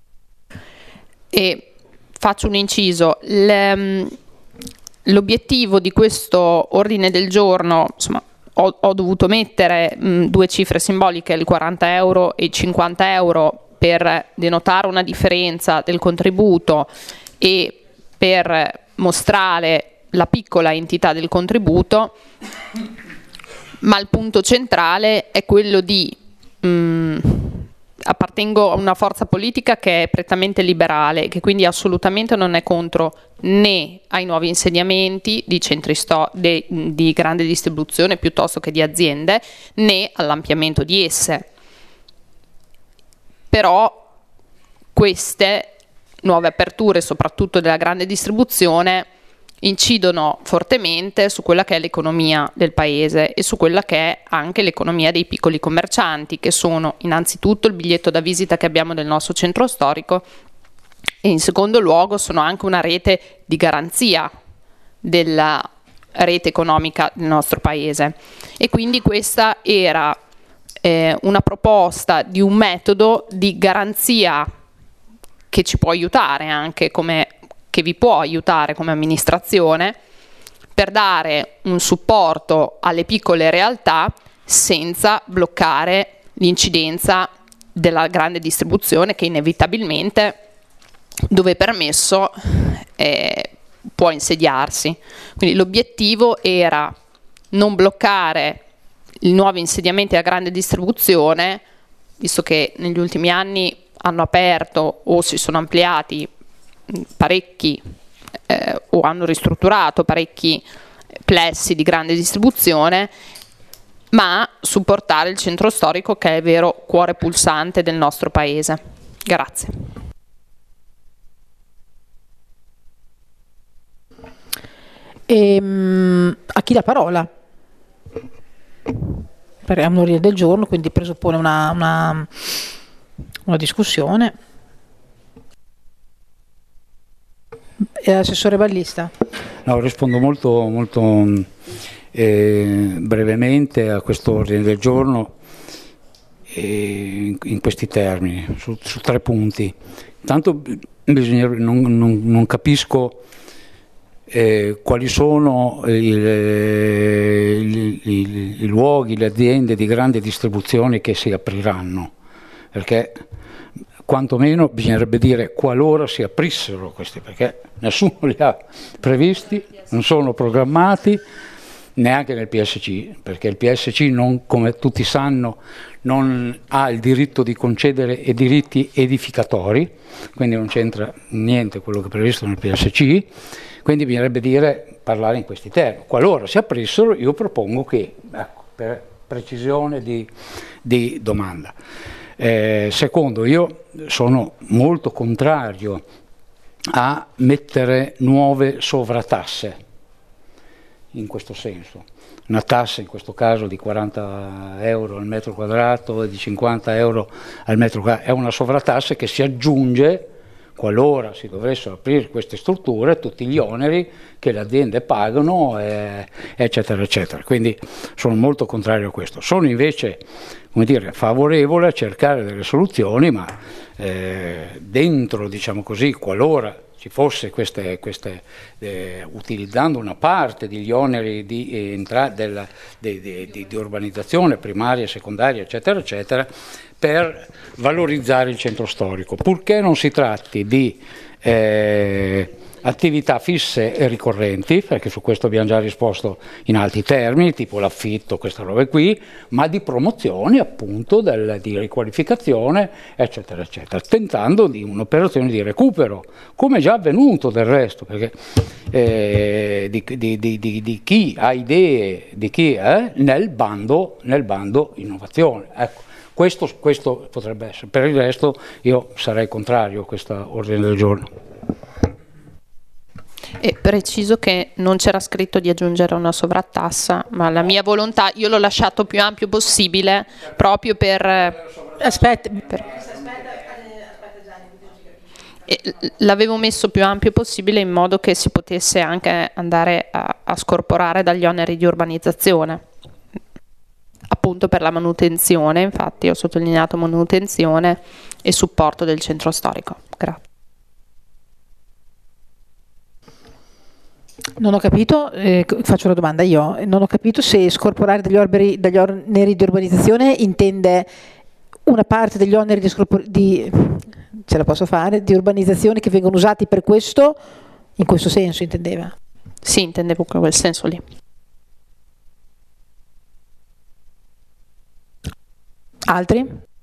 E faccio un inciso, l'obiettivo di questo ordine del giorno, insomma, Ho, ho dovuto mettere mh, due cifre simboliche, il quaranta euro e i cinquanta euro, per denotare una differenza del contributo e per mostrare la piccola entità del contributo, ma il punto centrale è quello di mh, appartengo a una forza politica che è prettamente liberale, che quindi assolutamente non è contro né ai nuovi insediamenti di centri sto- de- di grande distribuzione piuttosto che di aziende, né all'ampliamento di esse. Però queste nuove aperture, soprattutto della grande distribuzione, incidono fortemente su quella che è l'economia del paese e su quella che è anche l'economia dei piccoli commercianti, che sono innanzitutto il biglietto da visita che abbiamo del nostro centro storico e in secondo luogo sono anche una rete di garanzia della rete economica del nostro paese. E quindi questa era eh, una proposta di un metodo di garanzia che ci può aiutare anche come, che vi può aiutare come amministrazione per dare un supporto alle piccole realtà senza bloccare l'incidenza della grande distribuzione che inevitabilmente, dove è permesso, eh, può insediarsi. Quindi l'obiettivo era non bloccare i nuovi insediamenti a grande distribuzione, visto che negli ultimi anni hanno aperto o si sono ampliati parecchi eh, o hanno ristrutturato parecchi plessi di grande distribuzione, ma supportare il centro storico che è il vero cuore pulsante del nostro paese. Grazie. Ehm, a chi la parola? Perché è un ordine del giorno, quindi presuppone una, una, una discussione. E l'assessore Ballista? No, rispondo molto, molto eh, brevemente a questo ordine del giorno eh, in, in questi termini, su, su tre punti. Intanto bisogna, non, non, non capisco eh, quali sono i, i, i, i luoghi, le aziende di grande distribuzione che si apriranno, perché quantomeno bisognerebbe dire qualora si aprissero questi, perché nessuno li ha previsti, non sono programmati neanche nel P S C, perché il P S C, non, come tutti sanno, non ha il diritto di concedere i diritti edificatori, quindi non c'entra niente quello che è previsto nel P S C, quindi bisognerebbe dire, parlare in questi termini. Qualora si aprissero, io propongo che, ecco, per precisione di, di domanda. Eh, secondo, io sono molto contrario a mettere nuove sovratasse in questo senso. Una tassa in questo caso di quaranta euro al metro quadrato e di cinquanta euro al metro quadrato è una sovrattassa che si aggiunge qualora si dovessero aprire queste strutture, tutti gli oneri che le aziende pagano, eh, eccetera, eccetera. Quindi sono molto contrario a questo. Sono invece, come dire, favorevole a cercare delle soluzioni, ma eh, dentro, diciamo così, qualora ci fosse queste, queste eh, utilizzando una parte degli oneri di, eh, entra, della, di, di, di, di urbanizzazione primaria, secondaria, eccetera, eccetera, per valorizzare il centro storico, purché non si tratti di eh, attività fisse e ricorrenti, perché su questo abbiamo già risposto in altri termini, tipo l'affitto, queste robe qui, ma di promozioni appunto del, di riqualificazione, eccetera, eccetera, tentando di un'operazione di recupero, come già avvenuto del resto, perché eh, di, di, di, di, di chi ha idee, di chi è nel bando, nel bando innovazione. Ecco. Questo, questo potrebbe essere. Per il resto io sarei contrario a questo ordine del giorno. E preciso che non c'era scritto di aggiungere una sovrattassa, ma la mia volontà, io l'ho lasciato più ampio possibile proprio per... Aspetta, per e l'avevo messo più ampio possibile in modo che si potesse anche andare a, a scorporare dagli oneri di urbanizzazione. Appunto per la manutenzione, infatti ho sottolineato manutenzione e supporto del centro storico. Grazie. Non ho capito, eh, faccio una domanda io, non ho capito se scorporare dagli, orberi, dagli oneri di urbanizzazione intende una parte degli oneri di, scorpor- di, ce la posso fare, di urbanizzazione che vengono usati per questo, in questo senso intendeva? Sì, intendevo quel senso lì. Altri?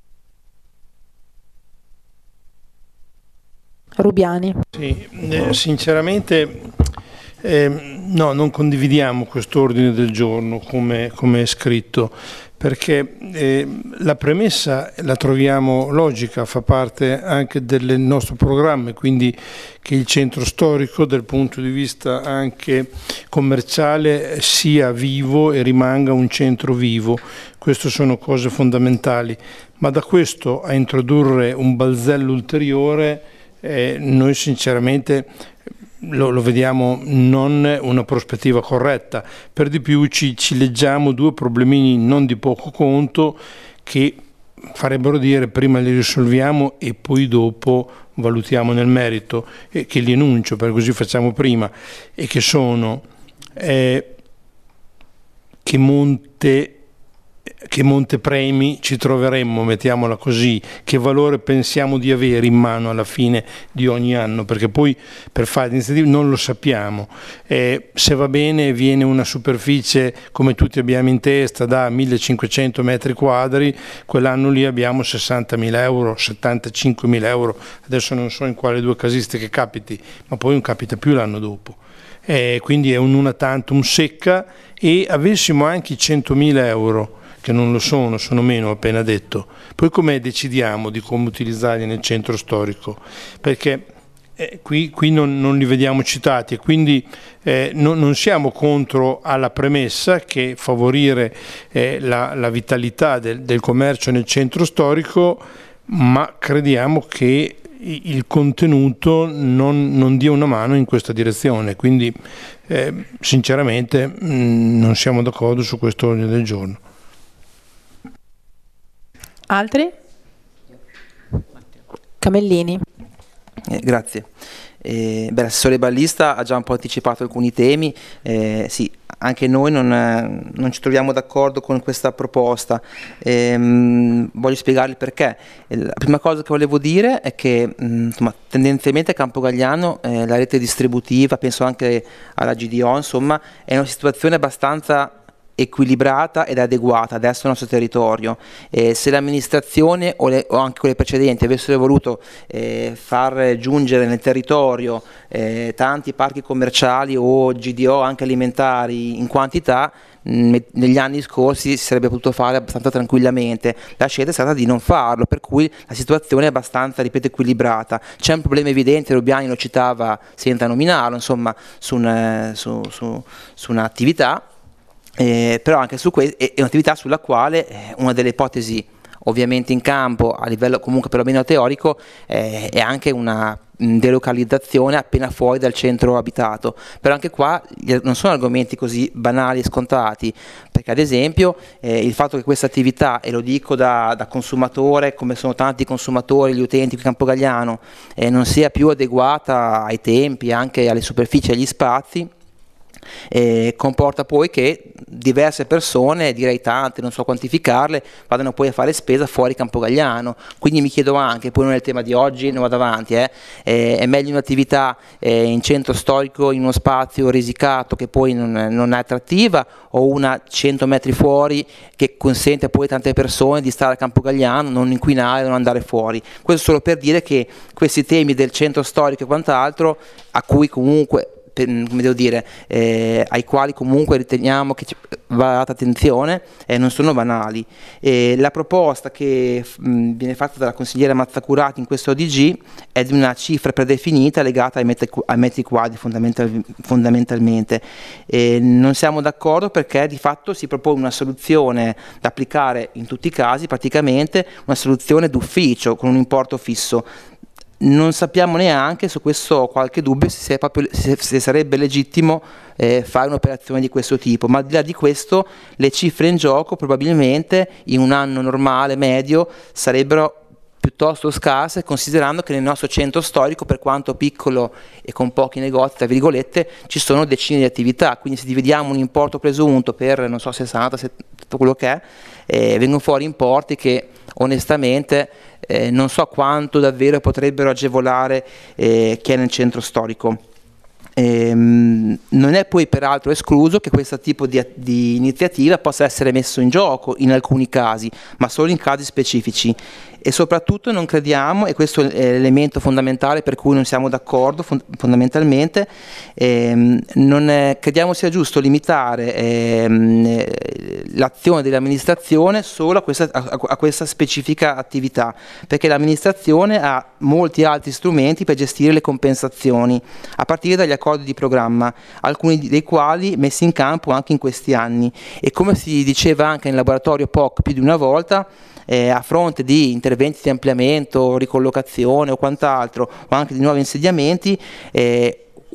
Rubiani. Sì, eh, sinceramente eh, no, non condividiamo quest'ordine del giorno come, come è scritto, perché eh, la premessa la troviamo logica, fa parte anche del nostro programma, quindi che il centro storico dal punto di vista anche commerciale sia vivo e rimanga un centro vivo. Queste sono cose fondamentali, ma da questo a introdurre un balzello ulteriore eh, noi sinceramente Lo, lo vediamo non una prospettiva corretta. Per di più ci, ci leggiamo due problemini non di poco conto che farebbero dire prima li risolviamo e poi dopo valutiamo nel merito, e che li enuncio, per così facciamo prima, e che sono eh, che monte che montepremi ci troveremmo, mettiamola così, che valore pensiamo di avere in mano alla fine di ogni anno, perché poi per fare iniziative non lo sappiamo. Eh, se va bene viene una superficie, come tutti abbiamo in testa, da millecinquecento metri quadri, quell'anno lì abbiamo sessantamila euro, settantacinquemila euro, adesso non so in quale due casistiche capiti, ma poi non capita più l'anno dopo. Eh, quindi è un una tantum secca, e avessimo anche i centomila euro, che non lo sono, sono meno, ho appena detto, poi come decidiamo di come utilizzarli nel centro storico? Perché eh, qui, qui non, non li vediamo citati, e quindi eh, non, non siamo contro alla premessa che favorire eh, la, la vitalità del, del commercio nel centro storico, ma crediamo che il contenuto non, non dia una mano in questa direzione, quindi eh, sinceramente mh, non siamo d'accordo su questo ordine del giorno. Altri? Camellini. Eh, grazie. Eh, beh, l'assessore Ballista ha già un po' anticipato alcuni temi. Eh, sì, anche noi non, eh, non ci troviamo d'accordo con questa proposta. Eh, voglio spiegarvi il perché. Eh, la prima cosa che volevo dire è che mh, insomma, tendenzialmente a Campogalliano eh, la rete distributiva, penso anche alla G D O, insomma, è una situazione abbastanza equilibrata ed adeguata adesso al nostro territorio. Eh, se l'amministrazione o, le, o anche quelle precedenti avessero voluto eh, far giungere nel territorio eh, tanti parchi commerciali o G D O anche alimentari in quantità, mh, negli anni scorsi si sarebbe potuto fare abbastanza tranquillamente. La scelta è stata di non farlo, per cui la situazione è abbastanza, ripeto, equilibrata. C'è un problema evidente, Rubiani lo citava senza nominarlo, insomma, su, un, su, su, su un'attività. Eh, però anche su questo è un'attività sulla quale eh, una delle ipotesi ovviamente in campo a livello comunque perlomeno teorico eh, è anche una delocalizzazione appena fuori dal centro abitato, però anche qua non sono argomenti così banali e scontati, perché ad esempio eh, il fatto che questa attività, e lo dico da, da consumatore, come sono tanti consumatori, gli utenti qui a Campogalliano, eh, non sia più adeguata ai tempi, anche alle superfici e agli spazi, Eh, comporta poi che diverse persone, direi tante, non so quantificarle, vadano poi a fare spesa fuori Campogalliano. Quindi mi chiedo anche, poi non è il tema di oggi, non vado avanti, eh, eh, è meglio un'attività eh, in centro storico, in uno spazio risicato che poi non, non è attrattiva, o una cento metri fuori che consente poi a tante persone di stare a Campogalliano, non inquinare, non andare fuori? Questo solo per dire che questi temi del centro storico e quant'altro, a cui comunque come devo dire, eh, ai quali comunque riteniamo che va data attenzione, eh, non sono banali. Eh, la proposta che mh, viene fatta dalla consigliera Mazzacurati in questo O D G è di una cifra predefinita legata ai metri, ai metri quadri fondamental, fondamentalmente. Eh, non siamo d'accordo perché di fatto si propone una soluzione da applicare in tutti i casi, praticamente una soluzione d'ufficio con un importo fisso. Non sappiamo neanche, su questo ho qualche dubbio, se, è proprio, se, se sarebbe legittimo eh, fare un'operazione di questo tipo, ma al di là di questo le cifre in gioco probabilmente in un anno normale, medio, sarebbero piuttosto scarse, considerando che nel nostro centro storico, per quanto piccolo e con pochi negozi, tra virgolette, ci sono decine di attività, quindi se dividiamo un importo presunto per, non so, sessanta, settanta, quello che è, eh, vengono fuori importi che onestamente eh, non so quanto davvero potrebbero agevolare eh, chi è nel centro storico. Ehm, non è poi peraltro escluso che questo tipo di, di iniziativa possa essere messo in gioco in alcuni casi, ma solo in casi specifici. E soprattutto non crediamo, e questo è l'elemento fondamentale per cui non siamo d'accordo fond- fondamentalmente, ehm, non è, crediamo sia giusto limitare ehm, l'azione dell'amministrazione solo a questa, a, a questa specifica attività, perché l'amministrazione ha molti altri strumenti per gestire le compensazioni, a partire dagli accordi di programma, alcuni dei quali messi in campo anche in questi anni. E come si diceva anche nel laboratorio P O C più di una volta, Eh, a fronte di interventi di ampliamento, ricollocazione o quant'altro, o anche di nuovi insediamenti, eh,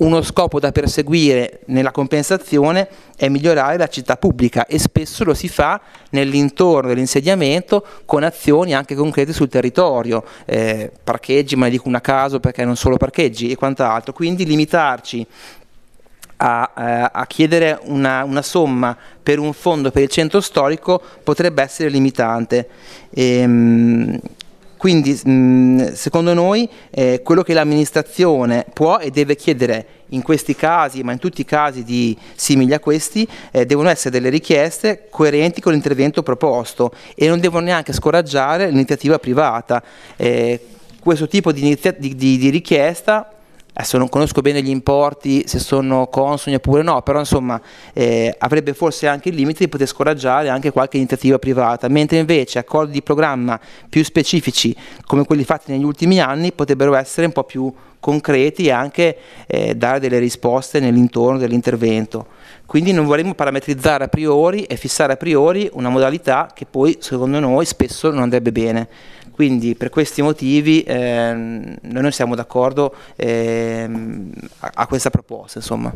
uno scopo da perseguire nella compensazione è migliorare la città pubblica e spesso lo si fa nell'intorno dell'insediamento con azioni anche concrete sul territorio, eh, parcheggi, ma ne dico una a caso perché non solo parcheggi e quant'altro, quindi limitarci a, a, a chiedere una, una somma per un fondo per il centro storico potrebbe essere limitante. Ehm, Quindi mh, secondo noi eh, quello che l'amministrazione può e deve chiedere in questi casi, ma in tutti i casi di simili a questi, eh, devono essere delle richieste coerenti con l'intervento proposto e non devono neanche scoraggiare l'iniziativa privata. Eh, questo tipo di, inizia- di, di, di richiesta, adesso non conosco bene gli importi, se sono consoni oppure no, però insomma eh, avrebbe forse anche il limite di poter scoraggiare anche qualche iniziativa privata, mentre invece accordi di programma più specifici come quelli fatti negli ultimi anni potrebbero essere un po' più concreti e anche eh, dare delle risposte nell'intorno dell'intervento. Quindi non vorremmo parametrizzare a priori e fissare a priori una modalità che poi secondo noi spesso non andrebbe bene. Quindi per questi motivi eh, noi non siamo d'accordo eh, a, a questa proposta, insomma.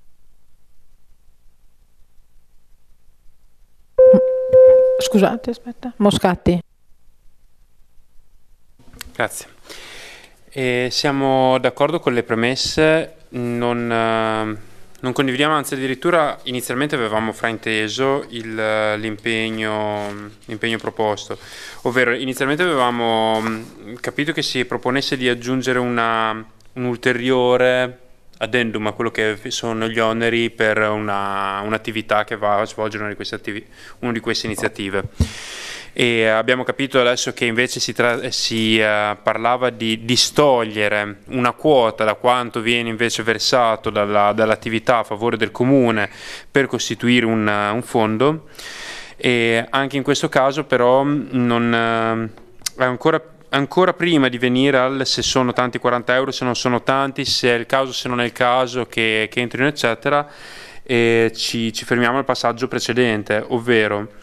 Scusate, aspetta. Moscatti. Grazie. E siamo d'accordo con le premesse, non, eh, non condividiamo, anzi addirittura inizialmente avevamo frainteso il, l'impegno, l'impegno proposto, ovvero inizialmente avevamo capito che si proponesse di aggiungere una, un ulteriore addendum a quello che sono gli oneri per una, un'attività che va a svolgere una di queste, attivi, una di queste iniziative. E abbiamo capito adesso che invece si, tra- si uh, parlava di distogliere una quota da quanto viene invece versato dalla, dall'attività a favore del comune per costituire un, uh, un fondo, e anche in questo caso però non uh, ancora ancora prima di venire al se sono tanti quaranta euro, se non sono tanti, se è il caso, se non è il caso che, che entrino eccetera, e ci, ci fermiamo al passaggio precedente, ovvero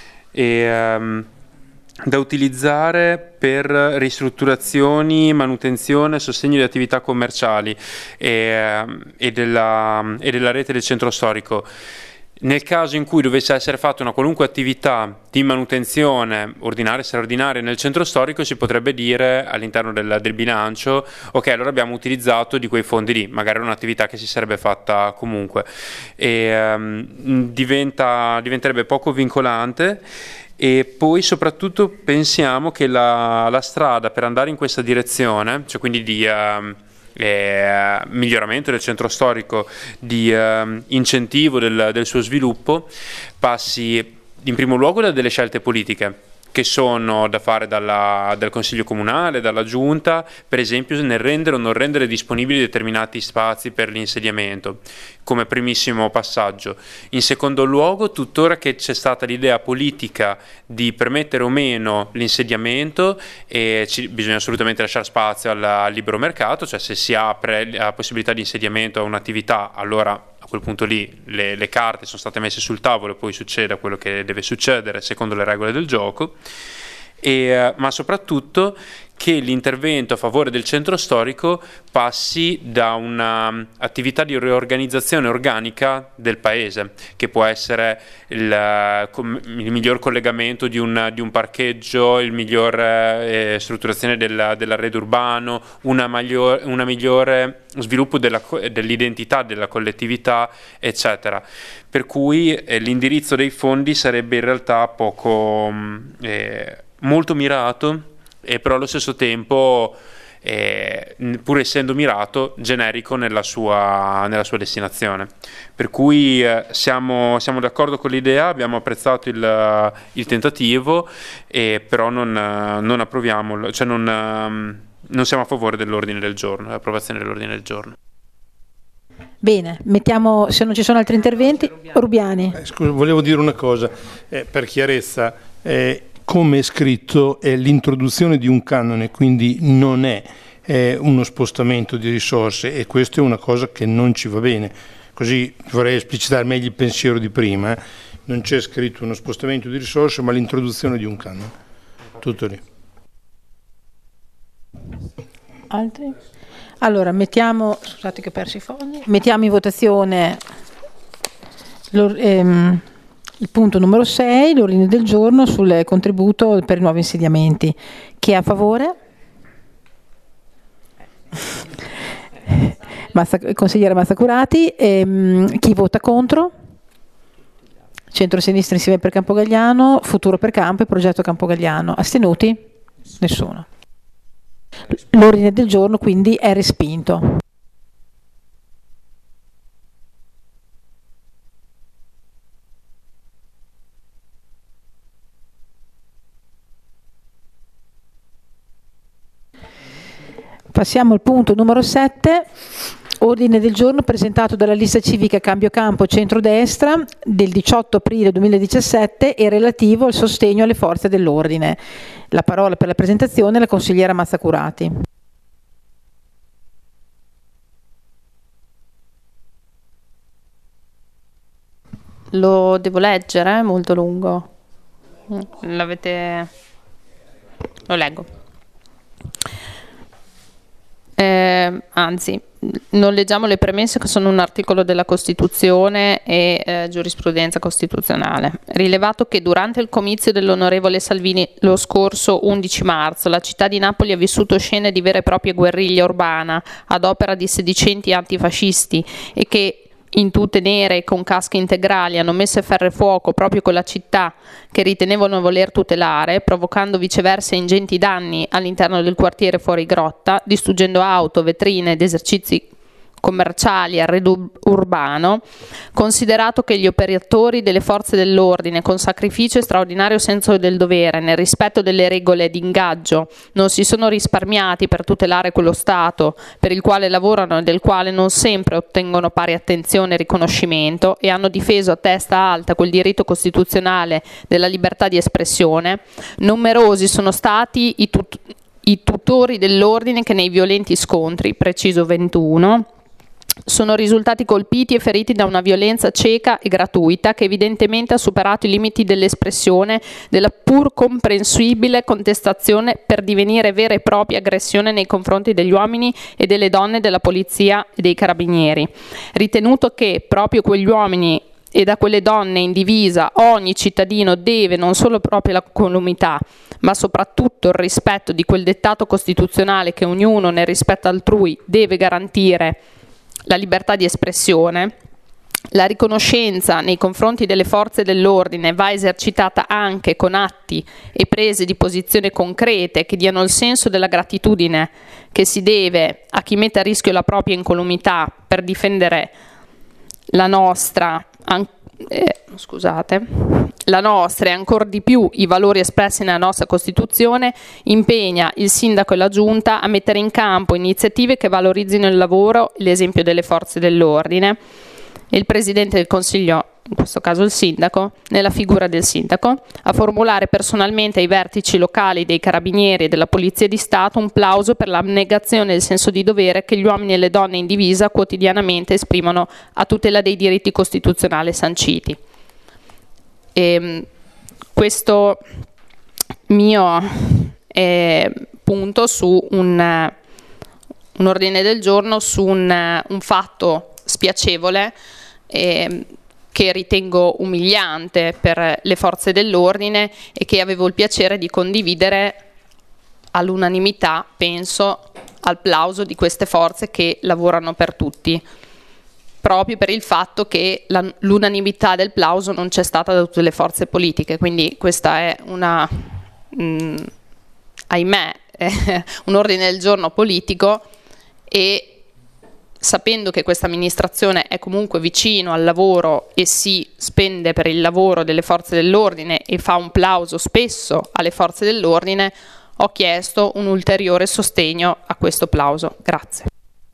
e, um, da utilizzare per ristrutturazioni, manutenzione, sostegno di attività commerciali e, um, e, della, e della rete del centro storico. Nel caso in cui dovesse essere fatta una qualunque attività di manutenzione ordinaria e straordinaria nel centro storico, si potrebbe dire all'interno del, del bilancio: ok, allora abbiamo utilizzato di quei fondi lì, magari un'attività che si sarebbe fatta comunque, e um, diventa, diventerebbe poco vincolante. E poi soprattutto pensiamo che la, la strada per andare in questa direzione, cioè quindi di uh, eh, miglioramento del centro storico, di uh, incentivo del, del suo sviluppo, passi in primo luogo da delle scelte politiche che sono da fare dalla, dal Consiglio Comunale, dalla Giunta, per esempio nel rendere o non rendere disponibili determinati spazi per l'insediamento, come primissimo passaggio. In secondo luogo, tuttora che c'è stata l'idea politica di permettere o meno l'insediamento, e ci, bisogna assolutamente lasciare spazio al, al libero mercato, cioè se si apre la possibilità di insediamento a un'attività, allora a quel punto lì le, le carte sono state messe sul tavolo e poi succede quello che deve succedere secondo le regole del gioco, e, ma soprattutto che l'intervento a favore del centro storico passi da un'attività di riorganizzazione organica del paese, che può essere il, il miglior collegamento di un, di un parcheggio, il miglior eh, strutturazione del, dell'arredo urbano, una, maglior, una migliore sviluppo della, dell'identità della collettività, eccetera. Per cui eh, l'indirizzo dei fondi sarebbe in realtà poco eh, molto mirato, e però allo stesso tempo, eh, pur essendo mirato, generico nella sua, nella sua destinazione. Per cui eh, siamo, siamo d'accordo con l'idea, abbiamo apprezzato il, il tentativo, e però non, non approviamo, cioè non, non siamo a favore dell'ordine del giorno, dell'approvazione dell'ordine del giorno. Bene, mettiamo, se non ci sono altri interventi, Rubiani. Eh, scusa, volevo dire una cosa, eh, per chiarezza. Eh, come è scritto è l'introduzione di un canone, quindi non è eh, uno spostamento di risorse, e questo è una cosa che non ci va bene. Così vorrei esplicitare meglio il pensiero di prima, eh. Non c'è scritto uno spostamento di risorse, ma l'introduzione di un canone. Tutto lì. Altri? Allora, mettiamo, scusate che ho perso i fogli, mettiamo in votazione lo, ehm, il punto numero sei, l'ordine del giorno sul contributo per i nuovi insediamenti. Chi è a favore? Mazza, consigliere Mazzacurati. Ehm, chi vota contro? Centro-sinistra Insieme per Campogalliano, Futuro per Campo e Progetto Campogalliano. Astenuti? Nessuno. L'ordine del giorno quindi è respinto. Passiamo al punto numero sette, ordine del giorno presentato dalla lista civica Cambio Campo Centrodestra del diciotto aprile duemiladiciassette e relativo al sostegno alle forze dell'ordine. La parola per la presentazione alla consigliera Mazzacurati. Lo devo leggere? È molto lungo. L'avete... Lo leggo. Eh, anzi, non leggiamo le premesse che sono un articolo della Costituzione e eh, giurisprudenza costituzionale. Rilevato che durante il comizio dell'onorevole Salvini lo scorso undici marzo la città di Napoli ha vissuto scene di vera e propria guerriglia urbana ad opera di sedicenti antifascisti e che in tute nere e con casche integrali hanno messo a ferro e fuoco proprio quella città che ritenevano voler tutelare, provocando viceversa ingenti danni all'interno del quartiere fuori grotta, distruggendo auto, vetrine ed esercizi commerciali, arredo urbano, considerato che gli operatori delle forze dell'ordine con sacrificio e straordinario senso del dovere nel rispetto delle regole di ingaggio non si sono risparmiati per tutelare quello Stato per il quale lavorano e del quale non sempre ottengono pari attenzione e riconoscimento e hanno difeso a testa alta quel diritto costituzionale della libertà di espressione, numerosi sono stati i, tut- i tutori dell'ordine che nei violenti scontri, preciso ventuno, sono risultati colpiti e feriti da una violenza cieca e gratuita che evidentemente ha superato i limiti dell'espressione della pur comprensibile contestazione per divenire vera e propria aggressione nei confronti degli uomini e delle donne della polizia e dei carabinieri. Ritenuto che proprio quegli uomini e da quelle donne in divisa ogni cittadino deve non solo proprio la columità, ma soprattutto il rispetto di quel dettato costituzionale che ognuno nel rispetto altrui deve garantire la libertà di espressione, la riconoscenza nei confronti delle forze dell'ordine va esercitata anche con atti e prese di posizione concrete che diano il senso della gratitudine che si deve a chi mette a rischio la propria incolumità per difendere la nostra, eh, scusate, la nostra e ancor di più i valori espressi nella nostra Costituzione, impegna il Sindaco e la Giunta a mettere in campo iniziative che valorizzino il lavoro e l'esempio delle forze dell'ordine e il Presidente del Consiglio, in questo caso il Sindaco, nella figura del Sindaco, a formulare personalmente ai vertici locali dei Carabinieri e della Polizia di Stato un plauso per l'abnegazione e il senso di dovere che gli uomini e le donne in divisa quotidianamente esprimono a tutela dei diritti costituzionali sanciti. E questo mio eh, punto su un, un ordine del giorno su un, un fatto spiacevole eh, che ritengo umiliante per le forze dell'ordine e che avevo il piacere di condividere all'unanimità, penso, al plauso di queste forze che lavorano per tutti, proprio per il fatto che la, l'unanimità del plauso non c'è stata da tutte le forze politiche, quindi questa è una, mh, ahimè, è un ordine del giorno politico e sapendo che questa amministrazione è comunque vicino al lavoro e si spende per il lavoro delle forze dell'ordine e fa un plauso spesso alle forze dell'ordine, ho chiesto un ulteriore sostegno a questo plauso. Grazie.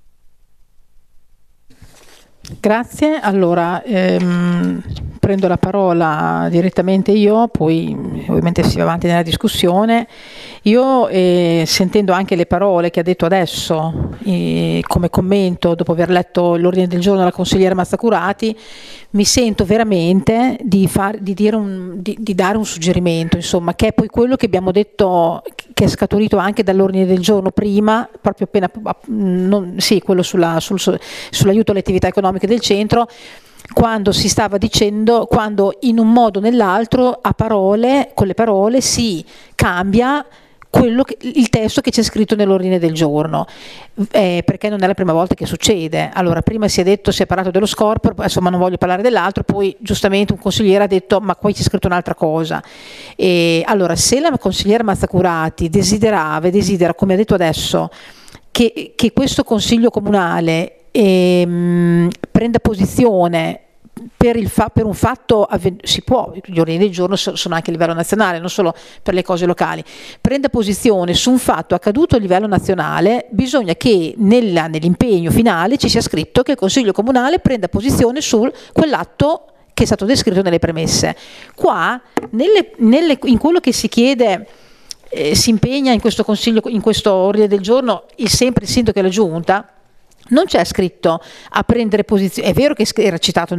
Grazie, allora ehm, prendo la parola direttamente io, poi ovviamente si va avanti nella discussione Io eh, sentendo anche le parole che ha detto adesso eh, come commento dopo aver letto l'ordine del giorno della consigliera Mazzacurati, mi sento veramente di, far, di, dire un, di, di dare un suggerimento, insomma, che è poi quello che abbiamo detto, che è scaturito anche dall'ordine del giorno prima, proprio appena non, sì, quello sulla, sul, sull'aiuto alle attività economiche del centro, quando si stava dicendo, quando in un modo o nell'altro a parole, con le parole si cambia quello che, il testo che c'è scritto nell'ordine del giorno, eh, perché non è la prima volta che succede. Allora, prima si è detto, si è parlato dello scorporo, insomma non voglio parlare dell'altro, poi giustamente un consigliere ha detto ma qui c'è scritto un'altra cosa. E, allora, se la consigliera Mazzacurati desiderava e desidera, come ha detto adesso, che, che questo consiglio comunale ehm, prenda posizione Per, il fa- per un fatto avven- si può, gli ordini del giorno so- sono anche a livello nazionale, non solo per le cose locali, prenda posizione su un fatto accaduto a livello nazionale, bisogna che nella, nell'impegno finale ci sia scritto che il Consiglio Comunale prenda posizione su quell'atto che è stato descritto nelle premesse. Qua, nelle, nelle, in quello che si chiede, eh, si impegna in questo Consiglio, in questo ordine del giorno, il sempre il sindaco e la Giunta, non c'è scritto a prendere posizione, è vero che era citato